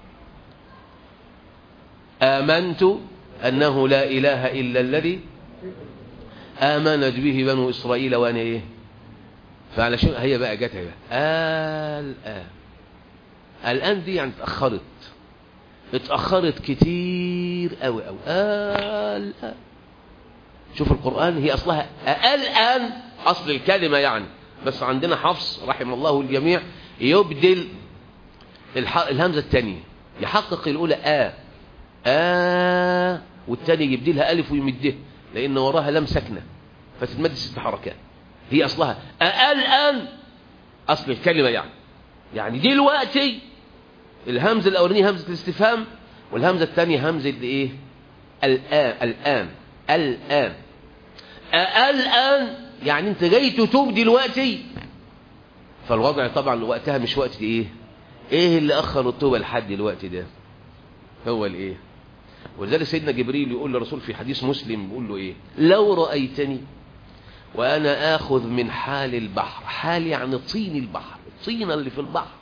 آمنت أنه لا إله إلا الذي آمنت به بنو إسرائيل وأنا إيه؟ فعلى شو هي بقى جت هي الآن. الآن دي يعني اتأخرت، اتأخرت كتير أوي أوي. الآن شوف القرآن، هي أصلها الآن أصل الكلمة يعني، بس عندنا حفص رحم الله الجميع يبدل الهمزة الثانية يحقق الأولى آ آ والثاني يبدلها ألف ويمدها لأن وراها لم سكنة فتتمد ست حركات. هي أصلها آ الآن أصل الكلمة يعني يعني دلوقتي الهمزة الأولانية همزة الاستفهام والهمزة الثانية همزة إيه؟ الآن الآن الآن آ الآن يعني أنت جاي تتوب دلوقتي. فالوضع طبعا وقتها مش وقت إيه؟ إيه اللي أخر التوبة لحد الوقت ده؟ هو الإيه؟ ولذلك سيدنا جبريل يقول للرسول في حديث مسلم يقول له إيه؟ لو رأيتني وأنا آخذ من حال البحر، حال يعني طين البحر، الطين اللي في البحر،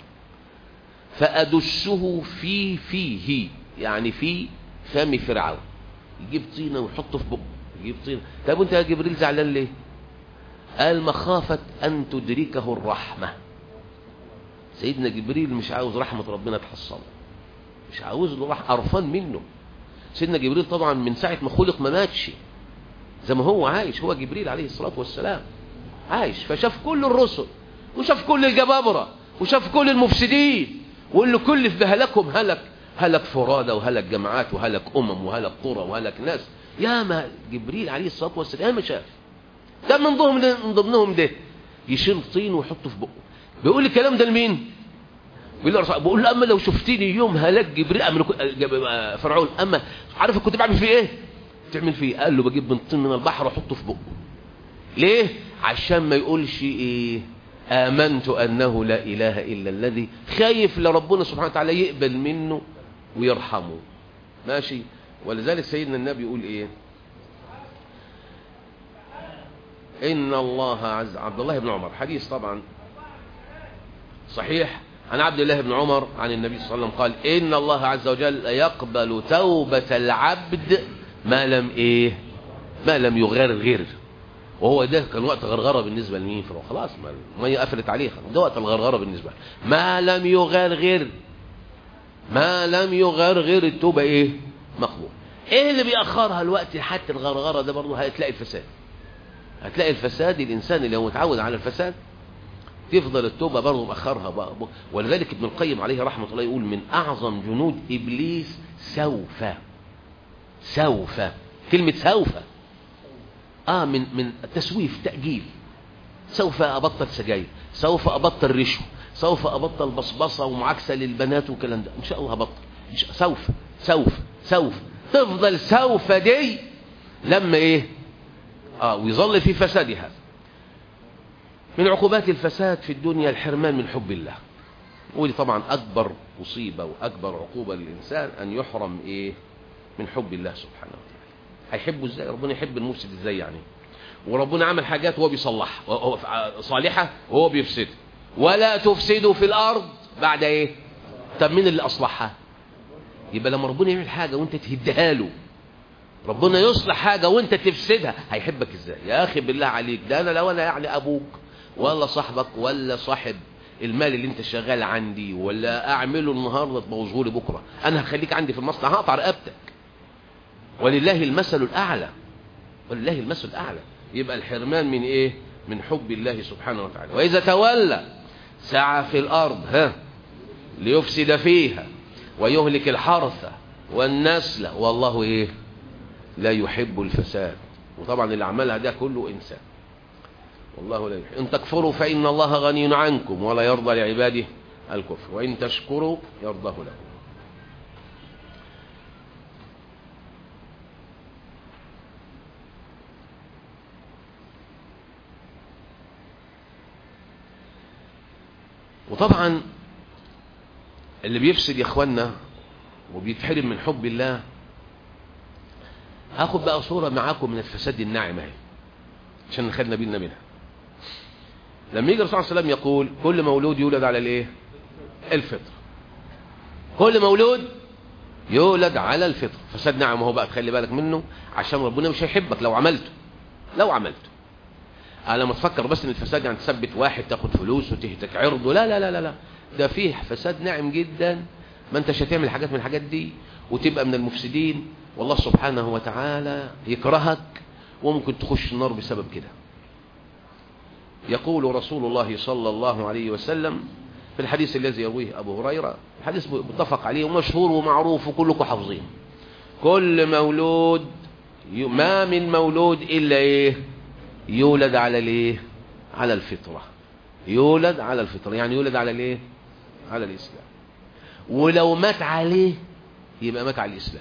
فأدشه في فيه يعني في فم فرعون. يجيب طينة ويحطه في بقه، يجيب طينة. طب وانت يا جبريل زعلان ليه؟ قال مخافة أن تدركه الرحمة. سيدنا جبريل مش عاوز رحمة ربنا تحصله، مش عاوز له راح قرفان منه. سيدنا جبريل طبعا من ساعة ما خلق ما ماتش، زي ما هو عايش، هو جبريل عليه الصلاة والسلام عايش، فشاف كل الرسل وشاف كل الجبابرة وشاف كل المفسدين، وقال له كل في هلكهم هلك، هلك فرادى وهلك جماعات وهلك أمم وهلك قرى وهلك ناس. يا ما جبريل عليه الصلاة والسلام ما شاف ده من ضمنهم من ضمنهم ده يشيل طين ويحطه في بقه. بيقول الكلام ده لمين؟ بيقول له اما لو شفتني يوم هلاك جبريل أما فرعون، اما عارف كنت بعمل فيه ايه؟ تعمل فيه؟ قال له بجيب من طين من البحر واحطه في بقه. ليه؟ عشان ما يقولش ايه؟ آمنت أنه لا إله إلا الذي، خايف لربنا سبحانه وتعالى يقبل منه ويرحمه. ماشي. ولذلك سيدنا النبي يقول ايه؟ إن الله عز عبد الله بن عمر، حديث طبعا صحيح عن عبد الله بن عمر عن النبي صلى الله عليه وسلم قال إن الله عز وجل يقبل توبة العبد ما لم إيه؟ ما لم يغرغر. وهو ده كان وقت غرغرة بالنسبة لمين؟ خلاص المية قفلت عليه، ده وقت الغرغرة بالنسبة له. ما لم يغرغر، ما لم يغرغر التوبة إيه؟ مقبول. إيه اللي بيأخرها الوقت حتى الغرغرة ده؟ برضه هتلاقي الفساد، هتلاقي الفساد. الإنسان اللي هو متعود على الفساد تفضل التوبة برضه مأخرها بقى. ولذلك ابن القيم عليه رحمة الله يقول من أعظم جنود إبليس سوف. سوف كلمة سوف آه من من التسويف، تأجيل. سوف أبطل سجاير، سوف أبطل رشوة، سوف أبطل بصبصة ومعاكسة للبنات والكلام ده، إن شاء الله هبطل. سوف سوف سوف تفضل سوف دي لما إيه؟ آه ويظل في فسادها. من عقوبات الفساد في الدنيا الحرمان من حب الله، ودي طبعا أكبر مصيبة وأكبر عقوبة للإنسان أن يحرم إيه؟ من حب الله سبحانه وتعالى. هيحبه إزاي؟ ربنا يحب المفسد إزاي يعني؟ وربنا عمل حاجات وهو بيصلحها صالحة وهو بيفسد. ولا تفسدوا في الأرض بعد إيه؟ طب مين اللي أصلحها؟ يبقى لما ربنا يعمل حاجة وانت تهدها له، ربنا يصلح حاجة وانت تفسدها، هيحبك ازاي؟ يا اخي بالله عليك، ده انا لو انا يعني ابوك ولا صاحبك ولا صاحب المال اللي انت شغال عندي ولا اعمله النهارده تبوظه لي بكره، انا هخليك عندي في المصنع هقطع رقبتك. ولله المثل الاعلى، ولله المثل الاعلى. يبقى الحرمان من ايه؟ من حب الله سبحانه وتعالى. واذا تولى سعى في الارض ها ليفسد فيها ويهلك الحرث والنسل والله ايه؟ لا يحب الفساد. وطبعا اللي عملها ده كله انسان، والله لا يحب. ان تكفروا فان الله غني عنكم ولا يرضى لعباده الكفر وان تشكروا يرضاه لكم. وطبعا اللي بيفسد يا اخوانا وبيتحرم من حب الله، هاخد بقى صورة معاكم من الفساد الناعم اهي عشان نخدنا بالنا منها. لما يجي الرسول صلى الله عليه وسلم يقول كل مولود يولد على الايه؟ الفطر. كل مولود يولد على الفطر. فساد ناعم اهو بقى، تخلي بالك منه عشان ربنا مش هيحبك لو عملته. لو عملته انا ما تفكر بس ان الفساد يعني تثبت واحد تاخد فلوس وتهتك عرضه، لا لا لا لا لا، ده فيه فساد ناعم جدا. ما انتش هتعمل حاجات من الحاجات دي وتبقى من المفسدين، والله سبحانه وتعالى يكرهك وممكن تخش النار بسبب كده. يقول رسول الله صلى الله عليه وسلم في الحديث الذي يرويه أبو هريرة، الحديث متفق عليه ومشهور ومعروف وكلكم حافظين. كل مولود ما من مولود إلا إيه يولد على الإيه على الفطرة، يولد على الفطرة يعني يولد على الإيه على الإسلام، ولو مات عليه يبقى مات على الإسلام،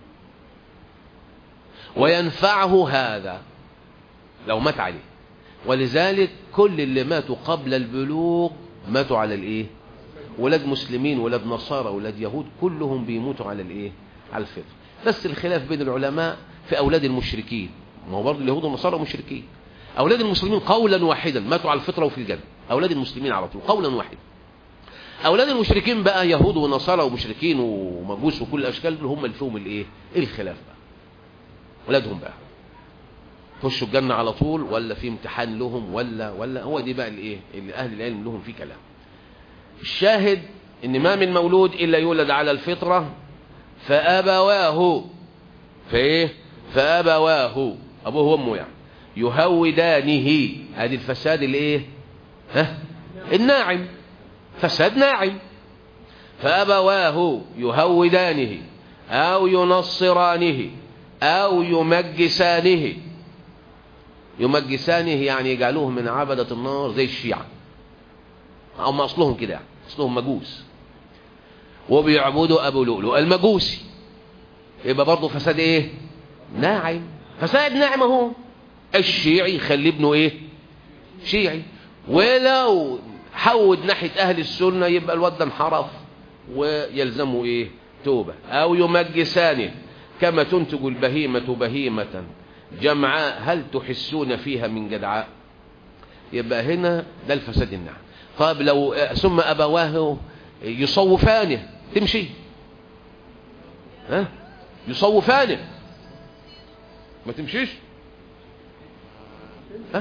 وينفعه هذا لو مات عليه. ولذلك كل اللي ماتوا قبل البلوغ ماتوا على الإيه ولاد مسلمين ولاد نصارى ولاد يهود كلهم بيموتوا على الإيه على الفطرة. بس الخلاف بين العلماء في أولاد المشركين، ما هو برضه اليهود والنصارى مشركين. أولاد المسلمين قولا واحدا ماتوا على الفطرة وفي الجنة، أولاد المسلمين على طول قولا واحدا. أولاد المشركين بقى يهود ونصارى ومشركين ومجوس وكل الأشكال هم اللي فيهم الإيه الخلاف بقى. أولادهم بقى خشوا الجنة على طول ولا في امتحان لهم ولا ولا هو دي بقى الإيه اللي أهل العلم لهم فيه كلام. الشاهد إن ما من مولود إلا يولد على الفطرة فأبواه فإيه فأبواه أبوه وأمه يعني يهودانه. هذه الفساد الإيه ها الناعم، فساد ناعم. فأبواه يهودانه أو ينصرانه أو يمجسانه. يمجسانه يعني يجعلوه من عبدة النار زي الشيعة، أو ما أصلهم كده يعني أصلهم مجوس وبيعبدوا أبو لؤلؤ المجوسي. يبقى برضه فساد إيه ناعم، فساد ناعم اهو. الشيعي يخلي ابنه إيه شيعي، ولو حود ناحية أهل السنة يبقى الواد ده انحرف ويلزمه إيه توبة. أو يمجسانه كما تنتج البهيمة بهيمة جمعاء هل تحسون فيها من جدعاء. يبقى هنا ده الفساد الناعم. طيب لو ثم أبواه يصوفانه تمشي ها يصوفانه ما تمشيش ها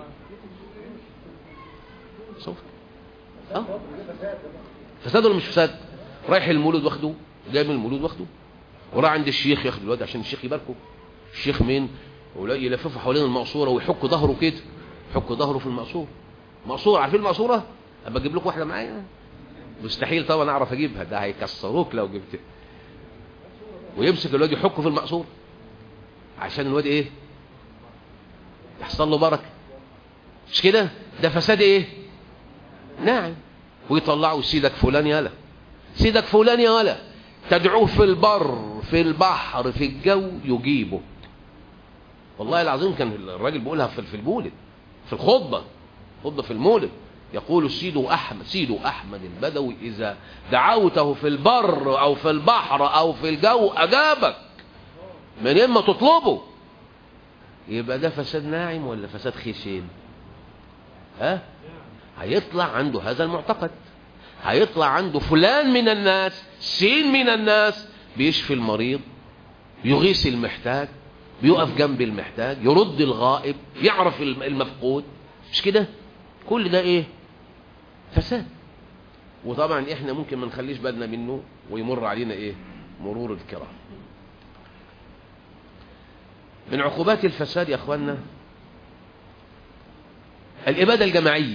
صوف اه فساد ولا مش فساد؟ رايح المولود واخده، جاي من المولود واخده، وراح عند الشيخ ياخد الواد عشان الشيخ يباركه. الشيخ مين؟ يلففه حوالين المقصوره ويحك ظهره كده، يحك ظهره في المقصوره. مقصوره عارفين المقصوره؟ ابقى اجيب لكم واحده معايا؟ مستحيل طبعا اعرف اجيبها، ده هيكسروك لو جبتها. ويمسك الواد يحكه في المقصور عشان الواد ايه يحصل له بركه، مش كده؟ ده فساد ايه ناعم. ويطلعوا سيدك فلان يالا، سيدك فلان يالا، تدعوه في البر في البحر في الجو يجيبه. والله العظيم كان الراجل بيقولها في المولد في الخطبه، خطبه في المولد، يقول سيد أحمد سيد أحمد البدوي إذا دعوته في البر أو في البحر أو في الجو أجابك منين ما تطلبه. يبقى ده فساد ناعم ولا فساد خشين؟ ها هيطلع عنده هذا المعتقد، هيطلع عنده فلان من الناس سين من الناس بيشفي المريض، يغيث المحتاج، بيقف جنب المحتاج، يرد الغائب، يعرف المفقود، مش كده؟ كل ده ايه فساد. وطبعا احنا ممكن ما نخليش بالنا منه ويمر علينا ايه مرور الكرام. من عقوبات الفساد يا اخوانا الاباده الجماعيه.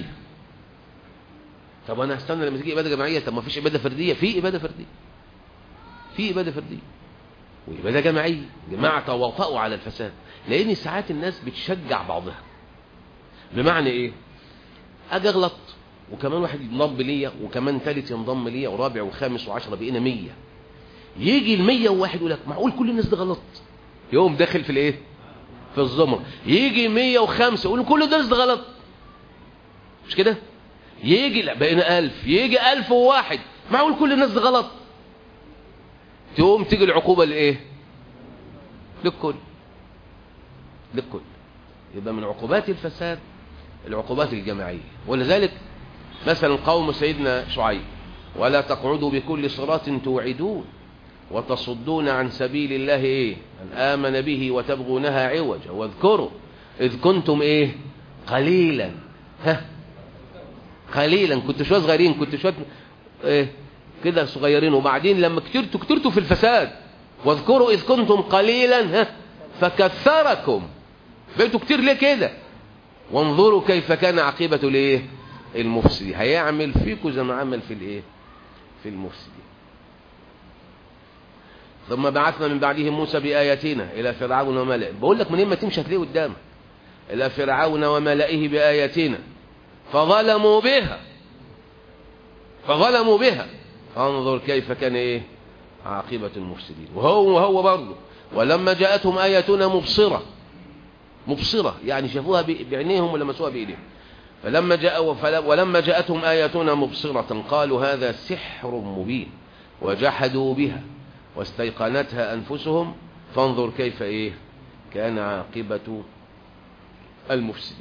طب انا هستنى لما تيجي اباده جماعيه؟ طب ما فيش اباده فرديه؟ في اباده فرديه، في اباده فرديه واباده جماعيه. جماعه تواطؤوا على الفساد، لان ساعات الناس بتشجع بعضها. بمعنى ايه؟ اجي اغلط وكمان واحد ينضم ليا وكمان ثالث ينضم ليا ورابع وخامس وعشرة بقينا مية. يجي المية وواحد يقول لك معقول كل الناس ده غلط؟ يوم داخل في الايه في الزمر. يجي مية وخمسة يقول كل الناس ده غلط، مش كده؟ يجي لا بقينا ألف، يجي ألف وواحد معقول كل الناس ده غلط. تقوم تيجي العقوبة لايه للكل للكل. يبقى من عقوبات الفساد العقوبات الجماعية. ولذلك مثلا قوم سيدنا شعيب ولا تقعدوا بكل صراط توعدون وتصدون عن سبيل الله ايه من آمن به وتبغونها عوجا واذكروا إذ كنتم ايه قليلا ها قليلا كنتوا شوية صغيرين كنتوا شوية ايه كده صغيرين وبعدين لما كترتوا كترتوا في الفساد. واذكروا إذ كنتم قليلا ها فكثركم بقيتوا كتير ليه كده. وانظروا كيف كان عاقبة الايه المفسدين، هيعمل فيكم زي ما عمل في الايه في المفسدين. ثم بعثنا من بعدهم موسى بآياتنا إلى فرعون وملئه. بقول لك منين ما تمشي هتلاقيه قدامك. إلى فرعون وملئه بآياتنا فظلموا بها فظلموا بها فانظر كيف كان ايه عاقبة المفسدين. وهو وهو برضه ولما جاءتهم آياتنا مبصرة مبصرة يعني شافوها بعينيهم ولمسوها بإيديهم. فلما جاء ولما جاءتهم آياتنا مبصرة قالوا هذا سحر مبين وجحدوا بها واستيقنتها أنفسهم فانظر كيف إيه كان عاقبة المفسدين.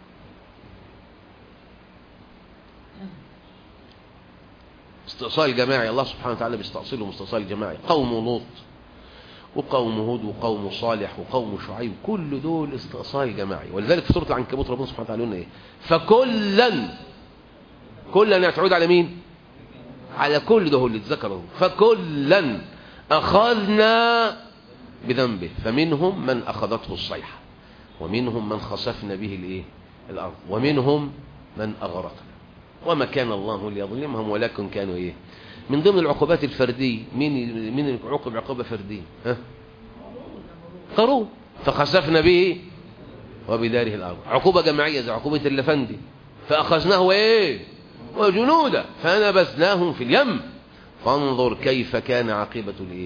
استئصال جماعي، الله سبحانه وتعالى بيستأصلهم استئصال جماعي. قوم لوط وقوم هود وقوم صالح وقوم شعيب كل دول استئصال جماعي. ولذلك في سورة العنكبوت ربنا سبحانه وتعالى قلنا ايه فكلا كلا تعود على مين؟ على كل ده اللي اتذكروا. فكلا أخذنا بذنبه فمنهم من أخذته الصيحة ومنهم من خسفنا به الايه الأرض ومنهم من أغرقنا وما كان الله ليظلمهم ولكن كانوا ايه. من ضمن العقوبات الفردية مين مين عقوب عقوبة فردية؟ ها قارون فخسفنا به وبداره الأرض. عقوبة جماعية زي عقوبة اللفندي فأخذناه وايه وجنوده فنبذناهم في اليم فانظر كيف كان عاقبة الايه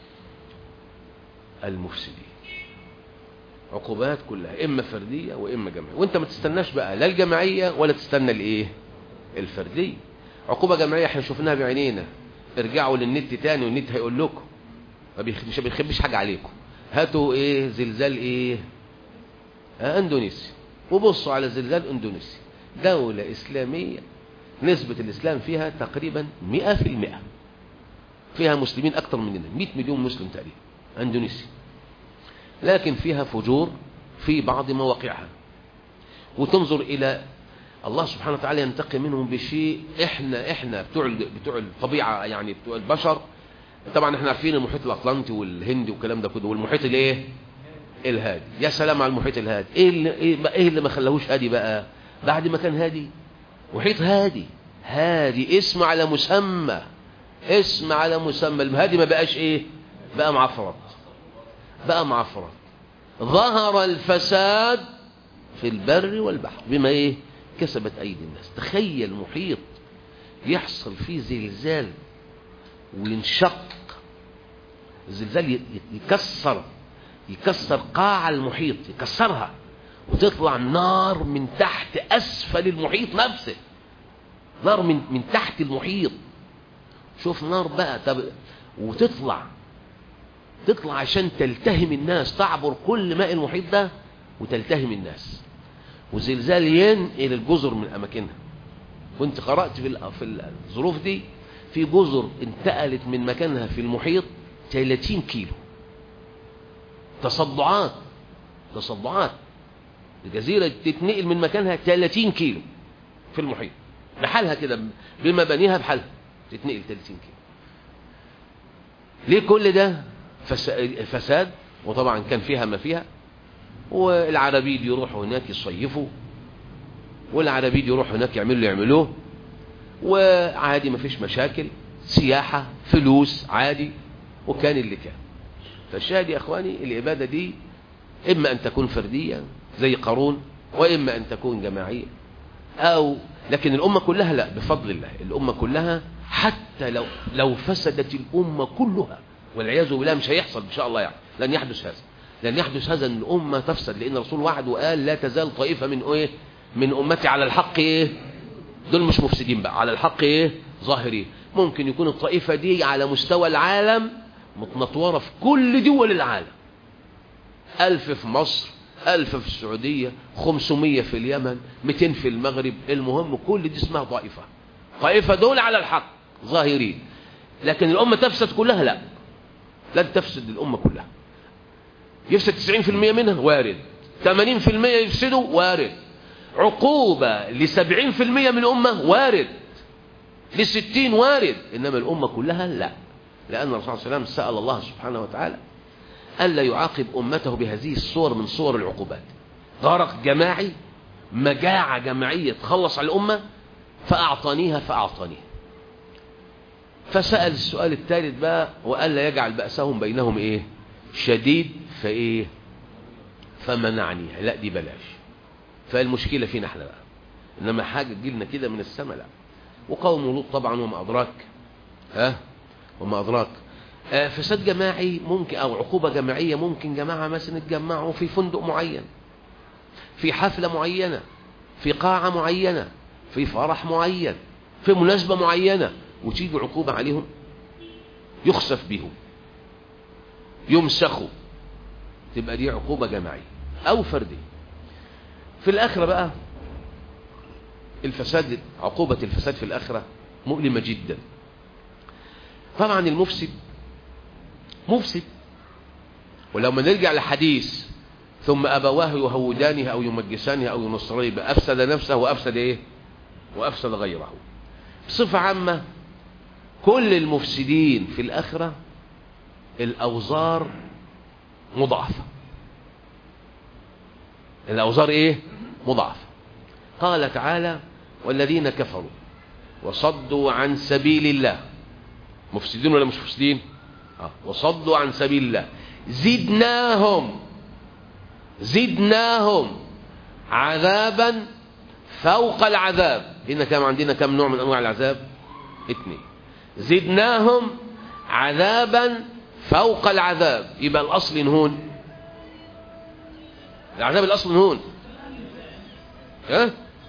المفسدين. عقوبات كلها اما فردية واما جماعية، وانت ما تستناش بقى لا الجماعية ولا تستنى الايه الفردية. عقوبة جماعية احنا شفناها بعينينا، ارجعوا للنت تاني والنت هيقول لكم مش بيخبيش حاجة عليكم. هاتوا ايه زلزال ايه اه اندونيسيا وبصوا على زلزال اندونيسيا، دولة اسلامية نسبة الاسلام فيها تقريبا مئة في المئة، فيها مسلمين اكتر مننا مئة مليون مسلم تقريبا اندونيسيا، لكن فيها فجور في بعض مواقعها. وتنظر الى الله سبحانه وتعالى ينتقم منهم بشيء احنا احنا بتوع بتوع الطبيعه يعني بتوع البشر. طبعا احنا عارفين المحيط الاطلنطي والهندي والكلام ده كله والمحيط الايه الهادي. يا سلام على المحيط الهادي. ايه اللي ايه اللي ما خلاهوش هادي بقى بعد ما كان هادي؟ محيط هادي هادي اسم على مسمى اسم على مسمى. الهادي ما بقاش ايه بقى معفرط بقى معفرط. ظهر الفساد في البر والبحر بما ايه كسبت ايدي الناس. تخيل محيط يحصل فيه زلزال وينشق الزلزال يكسر يكسر قاع المحيط يكسرها وتطلع نار من تحت اسفل المحيط نفسه، نار من من تحت المحيط. شوف نار بقى طب وتطلع تطلع عشان تلتهم الناس، تعبر كل ماء المحيط ده وتلتهم الناس. وزلزال ينقل الجزر من اماكنها. كنت قرأت في في الظروف دي في جزر انتقلت من مكانها في المحيط ثلاثين كيلو. تصدعات تصدعات الجزيرة تتنقل من مكانها ثلاثين كيلو في المحيط بحالها كده بمبانيها بحالها تتنقل ثلاثين كيلو. ليه كل ده؟ فساد. وطبعا كان فيها ما فيها. والعربيد يروحوا هناك يصيفوا والعربيد يروحوا هناك يعملوا اللي يعملوه وعادي ما فيش مشاكل، سياحة فلوس عادي وكان اللي كان. فالشاهد يا اخواني العبادة دي اما ان تكون فردية زي قارون واما ان تكون جماعية او لكن الامة كلها لا بفضل الله الامة كلها حتى لو لو فسدت الامة كلها والعياذ بالله مش هيحصل ان شاء الله يعني لن يحدث هذا لن يحدث هذا ان الامة تفسد. لان الرسول وعد وقال لا تزال طائفة من ايه من امتي على الحق ايه دول مش مفسدين بقى على الحق ايه ظاهرين. ممكن يكون الطائفة دي على مستوى العالم متنطورة في كل دول العالم، ألف في مصر ألف في السعودية خمسمية في اليمن مئتين في المغرب. المهم كل دي اسمها طائفة طائفة دول على الحق ظاهرين. لكن الأمة تفسد كلها لا لن تفسد الأمة كلها. يفسد تسعين في المئة منها وارد، ثمانين في المئة يفسدوا وارد، عقوبة لسبعين في المئة من الأمة وارد، لستين وارد، إنما الأمة كلها لا. لأن الرسول صلى الله عليه وسلم سأل الله سبحانه وتعالى ألا يعاقب أمته بهذه الصور من صور العقوبات. غرق جماعي، مجاعة جماعية تخلص على الأمة، فأعطانيها فأعطانيها. فسأل السؤال الثالث بقى وقال لا يجعل بأسهم بينهم ايه شديد فايه فمنعنيها، لا دي بلاش. فالمشكلة فينا احنا بقى، انما حاجة تجيلنا كده من السماء لا. وقوم لوط طبعا وما أدراك ها وما أدراك. آه فساد جماعي ممكن أو عقوبة جماعية ممكن جماعة مثلا يتجمعوا في فندق معين، في حفلة معينة، في قاعة معينة، في فرح معين، في مناسبة معينة، وتيجي عقوبة عليهم يخسف بهم يمسخوا، تبقى دي عقوبة جماعية أو فردية. في الآخرة بقى الفساد، عقوبة الفساد في الآخرة مؤلمة جدا. طبعا المفسد مفسد، ولما نرجع لحديث ثم أبواه يهودانه أو يمجسانه أو ينصرانه يبقى أفسد نفسه وأفسد إيه وأفسد غيره. بصفة عامة كل المفسدين في الآخرة الأوزار مضاعفة، الأوزار إيه مضاعفة. قال تعالى والذين كفروا وصدوا عن سبيل الله، مفسدين ولا مش مفسدين؟ آه. وصدوا عن سبيل الله زدناهم زدناهم عذابا فوق العذاب. هنا كم عندنا كم نوع من أنواع العذاب؟ اثنين. زدناهم عذابا فوق العذاب، يبقى الأصل نهون، العذاب الأصل نهون. ها؟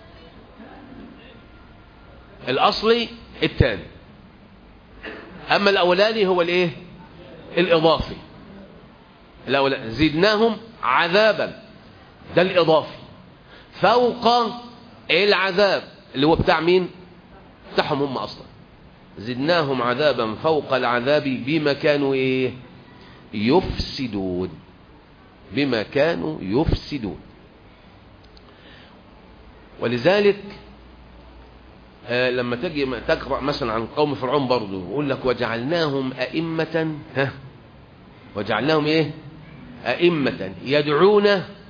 الأصلي الثاني، أما الأولاني هو الإيه؟ الإضافي. الأولاني زدناهم عذابا ده الإضافي فوق العذاب اللي هو بتاع مين؟ بتاعهم هم أصلا. زدناهم عذابا فوق العذاب بما كانوا إيه؟ يفسدون، بما كانوا يفسدون. ولذلك آه لما تجي تقرأ مثلا عن قوم فرعون برضو يقول لك وجعلناهم أئمة، ها وجعلناهم إيه؟ أئمة يدعون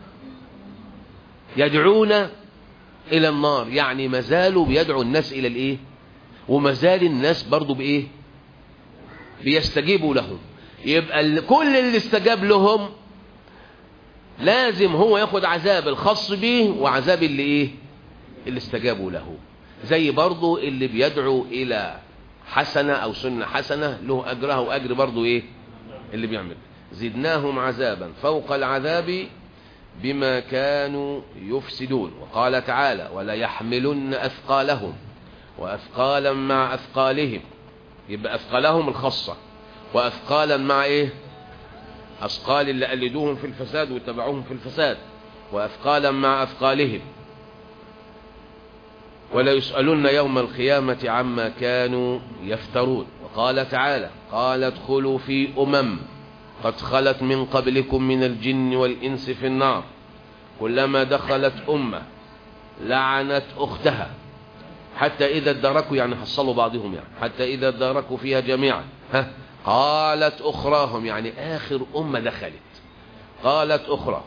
يدعون إلى النار، يعني ما زالوا بيدعوا الناس إلى الإيه؟ وما زال الناس برضو بإيه؟ بيستجيبوا لهم. يبقى كل اللي استجاب لهم لازم هو ياخد عذاب الخاص به وعذاب اللي إيه؟ اللي استجابوا له. زي برضو اللي بيدعو إلى حسنة أو سنة حسنة له أجرها وأجر برضو إيه؟ اللي بيعمل. زدناهم عذابا فوق العذاب بما كانوا يفسدون. وقال تعالى ولا يحملن أثقالهم وأثقالا مع أثقالهم، يبقى أثقالهم الخاصة وأثقالا مع إيه؟ أثقال اللي قلدوهم في الفساد واتبعوهم في الفساد، وأثقالا مع أثقالهم ولا يسألون يوم القيامة عما كانوا يفترون. وقال تعالى قال ادخلوا في أمم قد خلت من قبلكم من الجن والإنس في النار كلما دخلت أمة لعنت أختها حتى إذا اداركوا، يعني حصلوا بعضهم، يعني حتى إذا اداركوا فيها جميعا ها قالت أخراهم، يعني آخر أمة دخلت قالت أخراهم.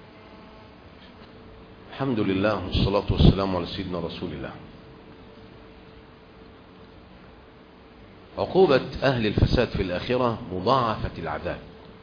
الحمد لله والصلاة والسلام على سيدنا رسول الله. عقوبة أهل الفساد في الآخرة مضاعفة العذاب.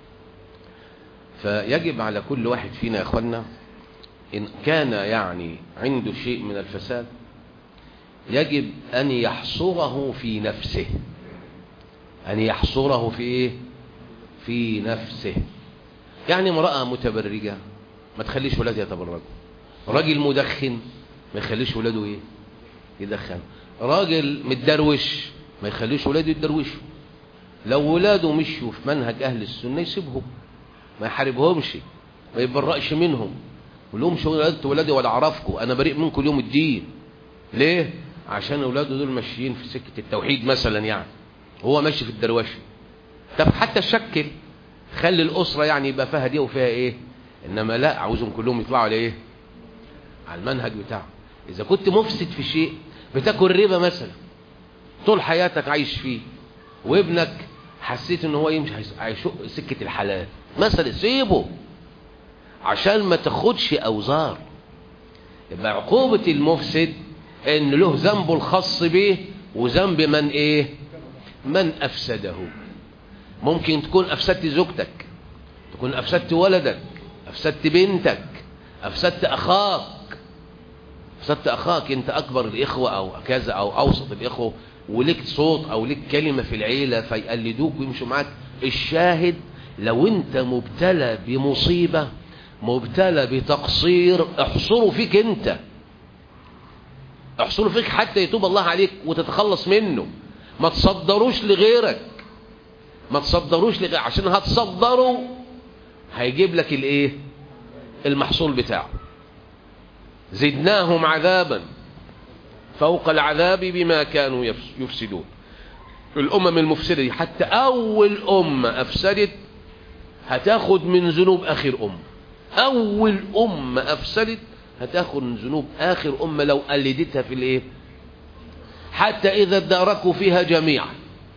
فيجب على كل واحد فينا يا أخوانا إن كان يعني عنده شيء من الفساد يجب أن يحصره في نفسه، أن يحصره في إيه؟ في نفسه. يعني امرأة متبرجة ما تخليش ولادها يتبرجوا، راجل مدخن ما يخليش ولاده ايه يدخن، راجل متدروش ما يخليش ولاده يتدروشوا. لو ولاده مشوا في منهج اهل السنه يسيبهم، ما يحاربهمش، ما يبرأش منهم، يقول لهم شو ولادي ولا اعرفكم، انا بريء منكم يوم الدين. ليه؟ عشان اولاده دول ماشيين في سكه التوحيد مثلا، يعني هو ماشي في الدروشه. طب حتى شكل خلي الاسره يعني يبقى فيها دي وفيها ايه، انما لا، عاوزهم كلهم يطلعوا على ايه؟ على المنهج بتاعه. اذا كنت مفسد في شيء، بتاكل ربا مثلا طول حياتك عايش فيه، وابنك حسيت ان هو يمشي هيشق سكه الحلال مثلا، سيبه عشان ما تاخدش اوزار. يبقى عقوبه المفسد ان له ذنبه الخاص به وذنب من ايه من افسده. ممكن تكون افسدت زوجتك، تكون افسدت ولدك، افسدت بنتك، افسدت اخاك، افسدت اخاك انت اكبر الاخوه او كذا او اوسط الاخوه، ولك صوت او لك كلمه في العيله فيقلدوك ويمشوا معاك. الشاهد لو انت مبتلى بمصيبه، مبتلى بتقصير، احصروا فيك انت، احصروا فيك حتى يتوب الله عليك وتتخلص منه. ما تصدروش لغيرك، ما تصدروش لغيرك، عشان هتصدروا هيجيب لك الايه المحصول بتاعه. زدناهم عذابا فوق العذاب بما كانوا يفسدون. الامم المفسده دي حتى اول امه افسدت هتاخد من ذنوب اخر امه. اول امه افسدت هتاخد من ذنوب اخر امه لو قلدتها في الايه. حتى اذا اداركوا فيها جميعا،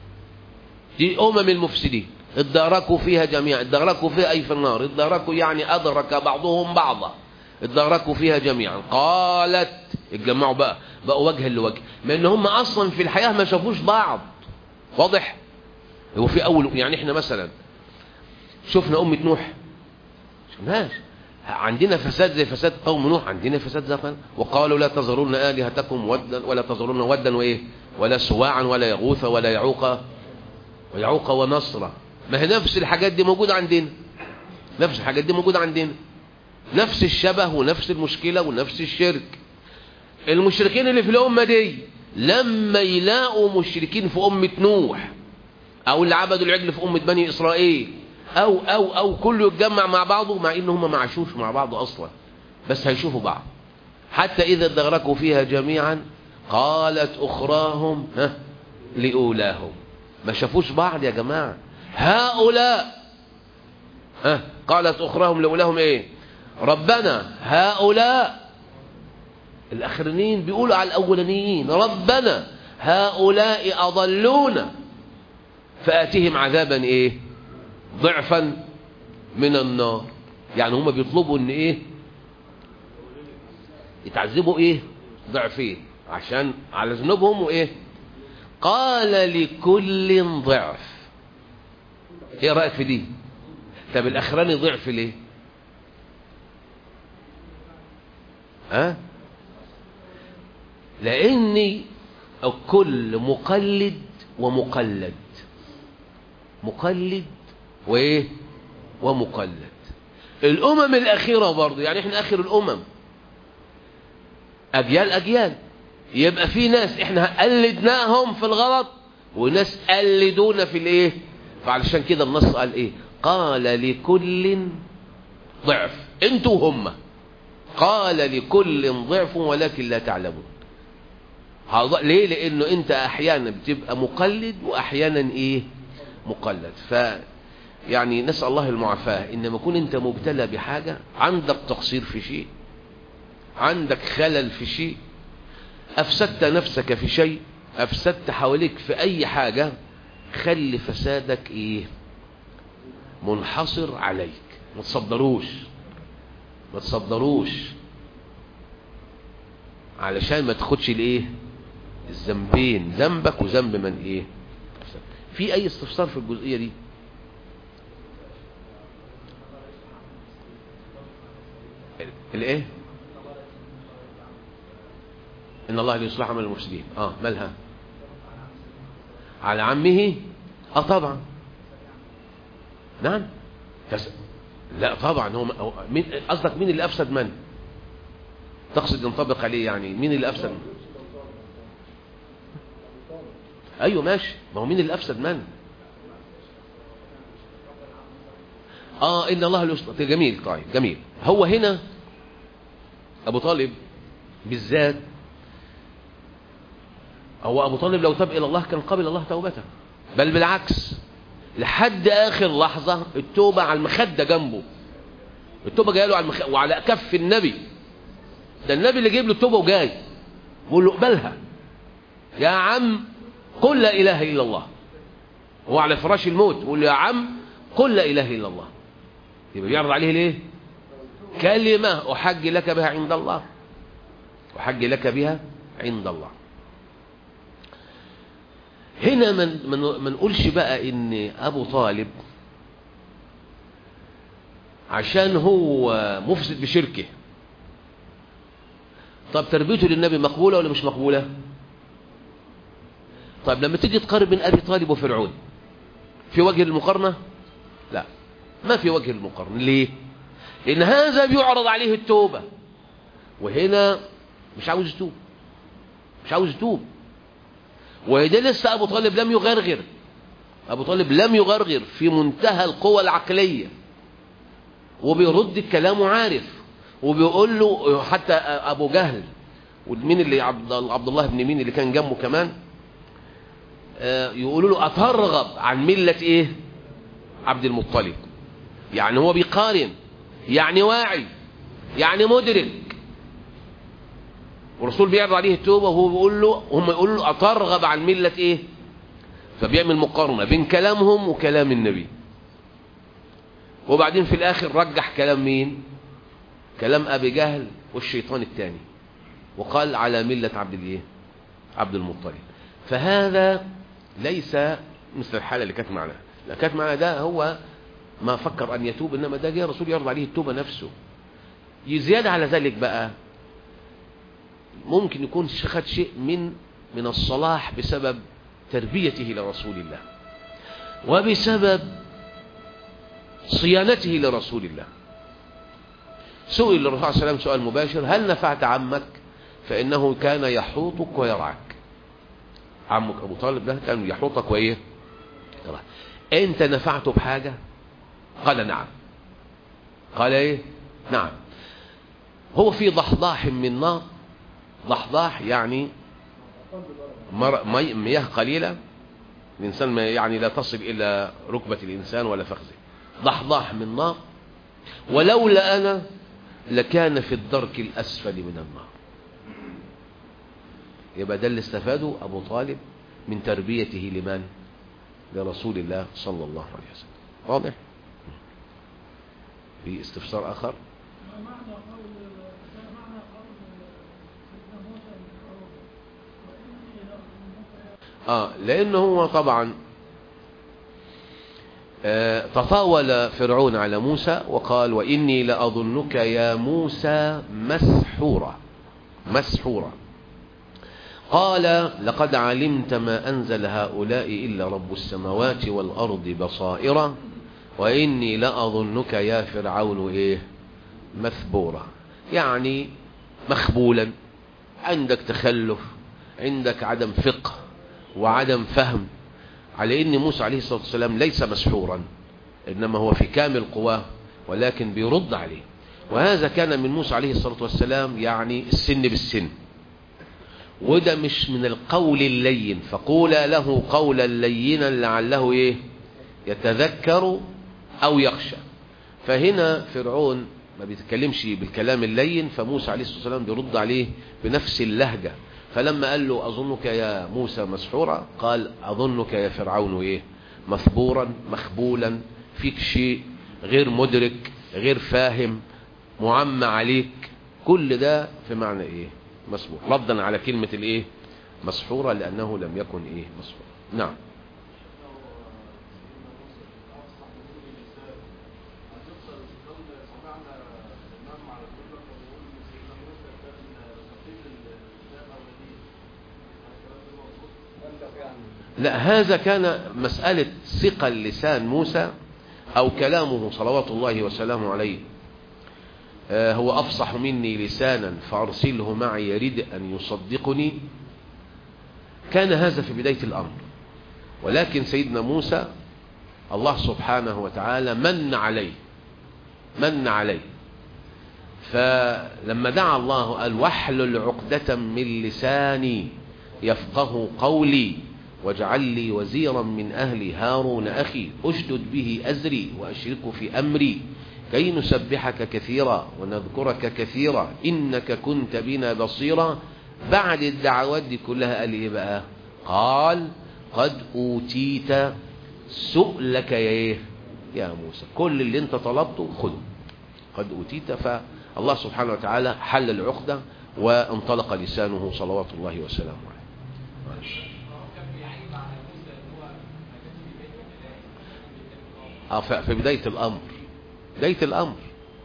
دي امم المفسدين اداركوا فيها جميعا، اداركوا فيها اي في النار، اداركوا يعني ادرك بعضهم بعضا، اداركوا فيها جميعا. قالت اتجمعوا بقى بقوا وجها لوجه، ما ان هم اصلا في الحياه ما شافوش بعض. واضح؟ هو في اول يعني احنا مثلا شفنا امه نوح؟ شفناش. عندنا فساد زي فساد قوم نوح، عندنا فساد زي قوم. وقالوا لا تذرون الهتكم ودا ولا تذرون ودا وايه ولا سواعا ولا يغوث ولا يعوق ويعوق ونصرا. ما هي نفس الحاجات دي موجوده عندنا، نفس الحاجات دي موجوده عندنا، نفس الشبه ونفس المشكله ونفس الشرك. المشركين اللي في الامه دي لما يلاقوا مشركين في امه نوح، او اللي عبدوا العجل في امه بني اسرائيل، او او او كله يتجمع مع بعضه، مع ان هم ما عاشوش مع بعض اصلا، بس هيشوفوا بعض. حتى اذا ادركوا فيها جميعا قالت اخراهم ها لاولاهم. ما شافوش بعض يا جماعه. هؤلاء ها قالت اخراهم لاولاهم ايه؟ ربنا هؤلاء. الاخرين بيقولوا على الاولانيين ربنا هؤلاء اضلونا فاتهم عذابا ايه ضعفا من النار. يعني هم بيطلبوا ان ايه يتعذبوا ايه ضعفين عشان على ذنوبهم. وايه قال لكل ضعف. ايه رايك في دي؟ طب الاخراني ضعف ليه؟ ها؟ لاني الكل مقلد ومقلد، مقلد وايه ومقلد. الامم الاخيره برضه يعني احنا اخر الامم، اجيال اجيال، يبقى في ناس احنا قلدناهم في الغلط وناس قلدونا في الايه. فعلشان كده النص قال ايه؟ قال لكل ضعف، انتوا هم. قال لكل ضعف ولكن لا تعلمون. ليه؟ لانه انت احيانا بتبقى مقلد واحيانا ايه مقلد. ف يعني نسأل الله المعافاة. انما كون انت مبتلى بحاجة، عندك تقصير في شيء، عندك خلل في شيء، افسدت نفسك في شيء، افسدت حواليك في اي حاجة، خلي فسادك ايه منحصر عليك. ما تصدروش، ما تصدروش علشان ما تاخدش الايه الذنبين، ذنبك وذنب من ايه. في اي استفسار في الجزئية دي؟ الايه ان الله ليصلح عمل المفسدين. اه مالها على عمه؟ اه طبعا. نعم تس... لا طبعا. هو مين قصدك؟ مين اللي افسد من تقصد ينطبق عليه؟ يعني مين اللي افسد؟ ايوه ماشي، ما هو مين اللي افسد من؟ اه ان الله ليصلح. جميل. طيب جميل. هو هنا ابو طالب بالذات، هو ابو طالب لو تاب الى الله كان قبل الله توبته، بل بالعكس لحد اخر لحظة التوبة على المخدة جنبه، التوبة جايه له على المخدة وعلى كف النبي. ده النبي اللي جايب له التوبة وجاي بيقول له اقبلها يا عم قل لا اله الا الله. هو على فراش الموت بيقول له يا عم قل لا اله الا الله. يبقى بيعرض عليه ليه؟ كلمة احج لك بها عند الله، احج لك بها عند الله. هنا من ما نقولش بقى ان ابو طالب عشان هو مفسد بشركه طب تربيته للنبي مقبولة ولا مش مقبولة؟ طيب لما تيجي تقارن بين ابي طالب وفرعون في وجه المقارنة؟ لا، ما في وجه المقارنة. ليه؟ لان هذا بيعرض عليه التوبة وهنا مش عاوز يتوب، مش عاوز يتوب. وده لسه ابو طالب لم يغرغر، ابو طالب لم يغرغر في منتهى القوة العقلية، وبيرد الكلام عارف، وبيقول له حتى ابو جهل ومين اللي عبد عبد الله بن مين اللي كان جنبه كمان يقولوا له اترغب عن ملة ايه عبد المطلب. يعني هو بيقارن، يعني واعي، يعني مدرك، والرسول بيعرض عليه التوبة وهو بيقول له، هم يقولوا له اترغب عن ملة ايه، فبيعمل مقارنة بين كلامهم وكلام النبي. وبعدين في الاخر رجح كلام مين؟ كلام ابي جهل والشيطان الثاني، وقال على ملة عبد الايه عبد المطلب. فهذا ليس مثل الحالة اللي كانت معنا. اللي كانت معنا ده هو ما فكر ان يتوب، انما ده جاء الرسول يعرض عليه التوبة نفسه. زيادة على ذلك بقى ممكن يكون خد شيء من من الصلاح بسبب تربيته لرسول الله وبسبب صيانته لرسول الله. سئل الرسول صلى الله عليه وسلم سؤال مباشر: هل نفعت عمك؟ فإنه كان يحوطك ويرعاك. عمك أبو طالب ده كان يحوطك وإيه؟ يرعاك. أنت نفعته بحاجة؟ قال نعم. قال إيه؟ نعم. هو في ضحضاح من نار، ضحضاح يعني مياه قليلة، الإنسان ما يعني لا تصل إلى ركبة الإنسان ولا فخذه، ضحضاح من نار، ولولا أنا لكان في الدرك الأسفل من النار. يبقى ده اللي استفاده أبو طالب من تربيته لمن؟ لرسول الله صلى الله عليه وسلم. واضح؟ في استفسار آخر؟ آه لأنه هو طبعا آه تطاول فرعون على موسى وقال: وإني لأظنك يا موسى مسحورا. مسحورا. قال: لقد علمت ما أنزل هؤلاء إلا رب السماوات والأرض بصائرا وإني لأظنك يا فرعون إيه مثبورا. يعني مخبولا، عندك تخلف، عندك عدم فقه وعدم فهم، على ان موسى عليه الصلاة والسلام ليس مسحورا، انما هو في كامل قواه، ولكن بيرد عليه. وهذا كان من موسى عليه الصلاة والسلام يعني السن بالسن، وده مش من القول اللين، فقولا له قولا لينا لعله ايه يتذكر او يخشى. فهنا فرعون ما بيتكلمش بالكلام اللين، فموسى عليه الصلاة والسلام بيرد عليه بنفس اللهجة. فلما قال له: أظنك يا موسى مسحورا، قال: أظنك يا فرعون إيه مثبورا، مخبولا، فيك شيء غير مدرك، غير فاهم، معمى عليك. كل ده في معنى إيه مسحور، ردا على كلمة الإيه مسحورة، لأنه لم يكن إيه مسحورا. نعم. لا، هذا كان مسألة ثقل لسان موسى أو كلامه صلوات الله وسلامه عليه. آه هو أفصح مني لسانا فأرسله معي يريد أن يصدقني. كان هذا في بداية الأمر، ولكن سيدنا موسى الله سبحانه وتعالى من عليه من عليه فلما دعا الله قال: واحلل عقدة من لساني يفقه قولي واجعل لي وزيرا من أهلي هارون أخي أشدد به أزري وأشركه في أمري كي نسبحك كثيرا ونذكرك كثيرا إنك كنت بنا بصيرا. بعد الدعوات دي كلها قال إيه بقى؟ قال: قد أوتيت سؤلك يا يا موسى، كل اللي انت طلبته خذ، قد أوتيت. فالله سبحانه وتعالى حل العقدة وانطلق لسانه صلوات الله وسلامه عليه. في بداية الأمر، بداية الأمر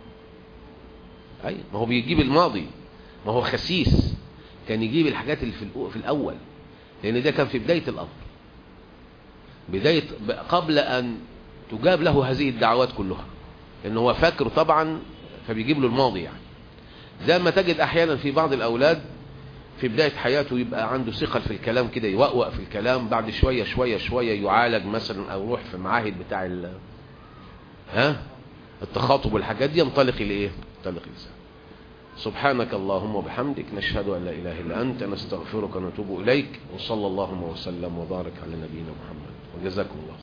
أي ما هو بيجيب الماضي، ما هو خسيس كان يجيب الحاجات اللي في الأول، لأن ده كان في بداية الأمر، بداية قبل أن تجاب له هذه الدعوات كلها، لأنه هو فاكر طبعا فبيجيب له الماضي. يعني زي ما تجد أحيانا في بعض الأولاد في بداية حياته يبقى عنده ثقل في الكلام كده، يوقوق في الكلام، بعد شوية شوية شوية يعالج مثلا أو يروح في معاهد بتاع ال ها التخاطب والحاجات دي، ينطلق الإيه؟ ينطلق الإنسان. سبحانك اللهم وبحمدك، نشهد أن لا إله إلا أنت، نستغفرك ونتوب إليك، وصلى اللهم وسلم وبارك على نبينا محمد، وجزاكم الله.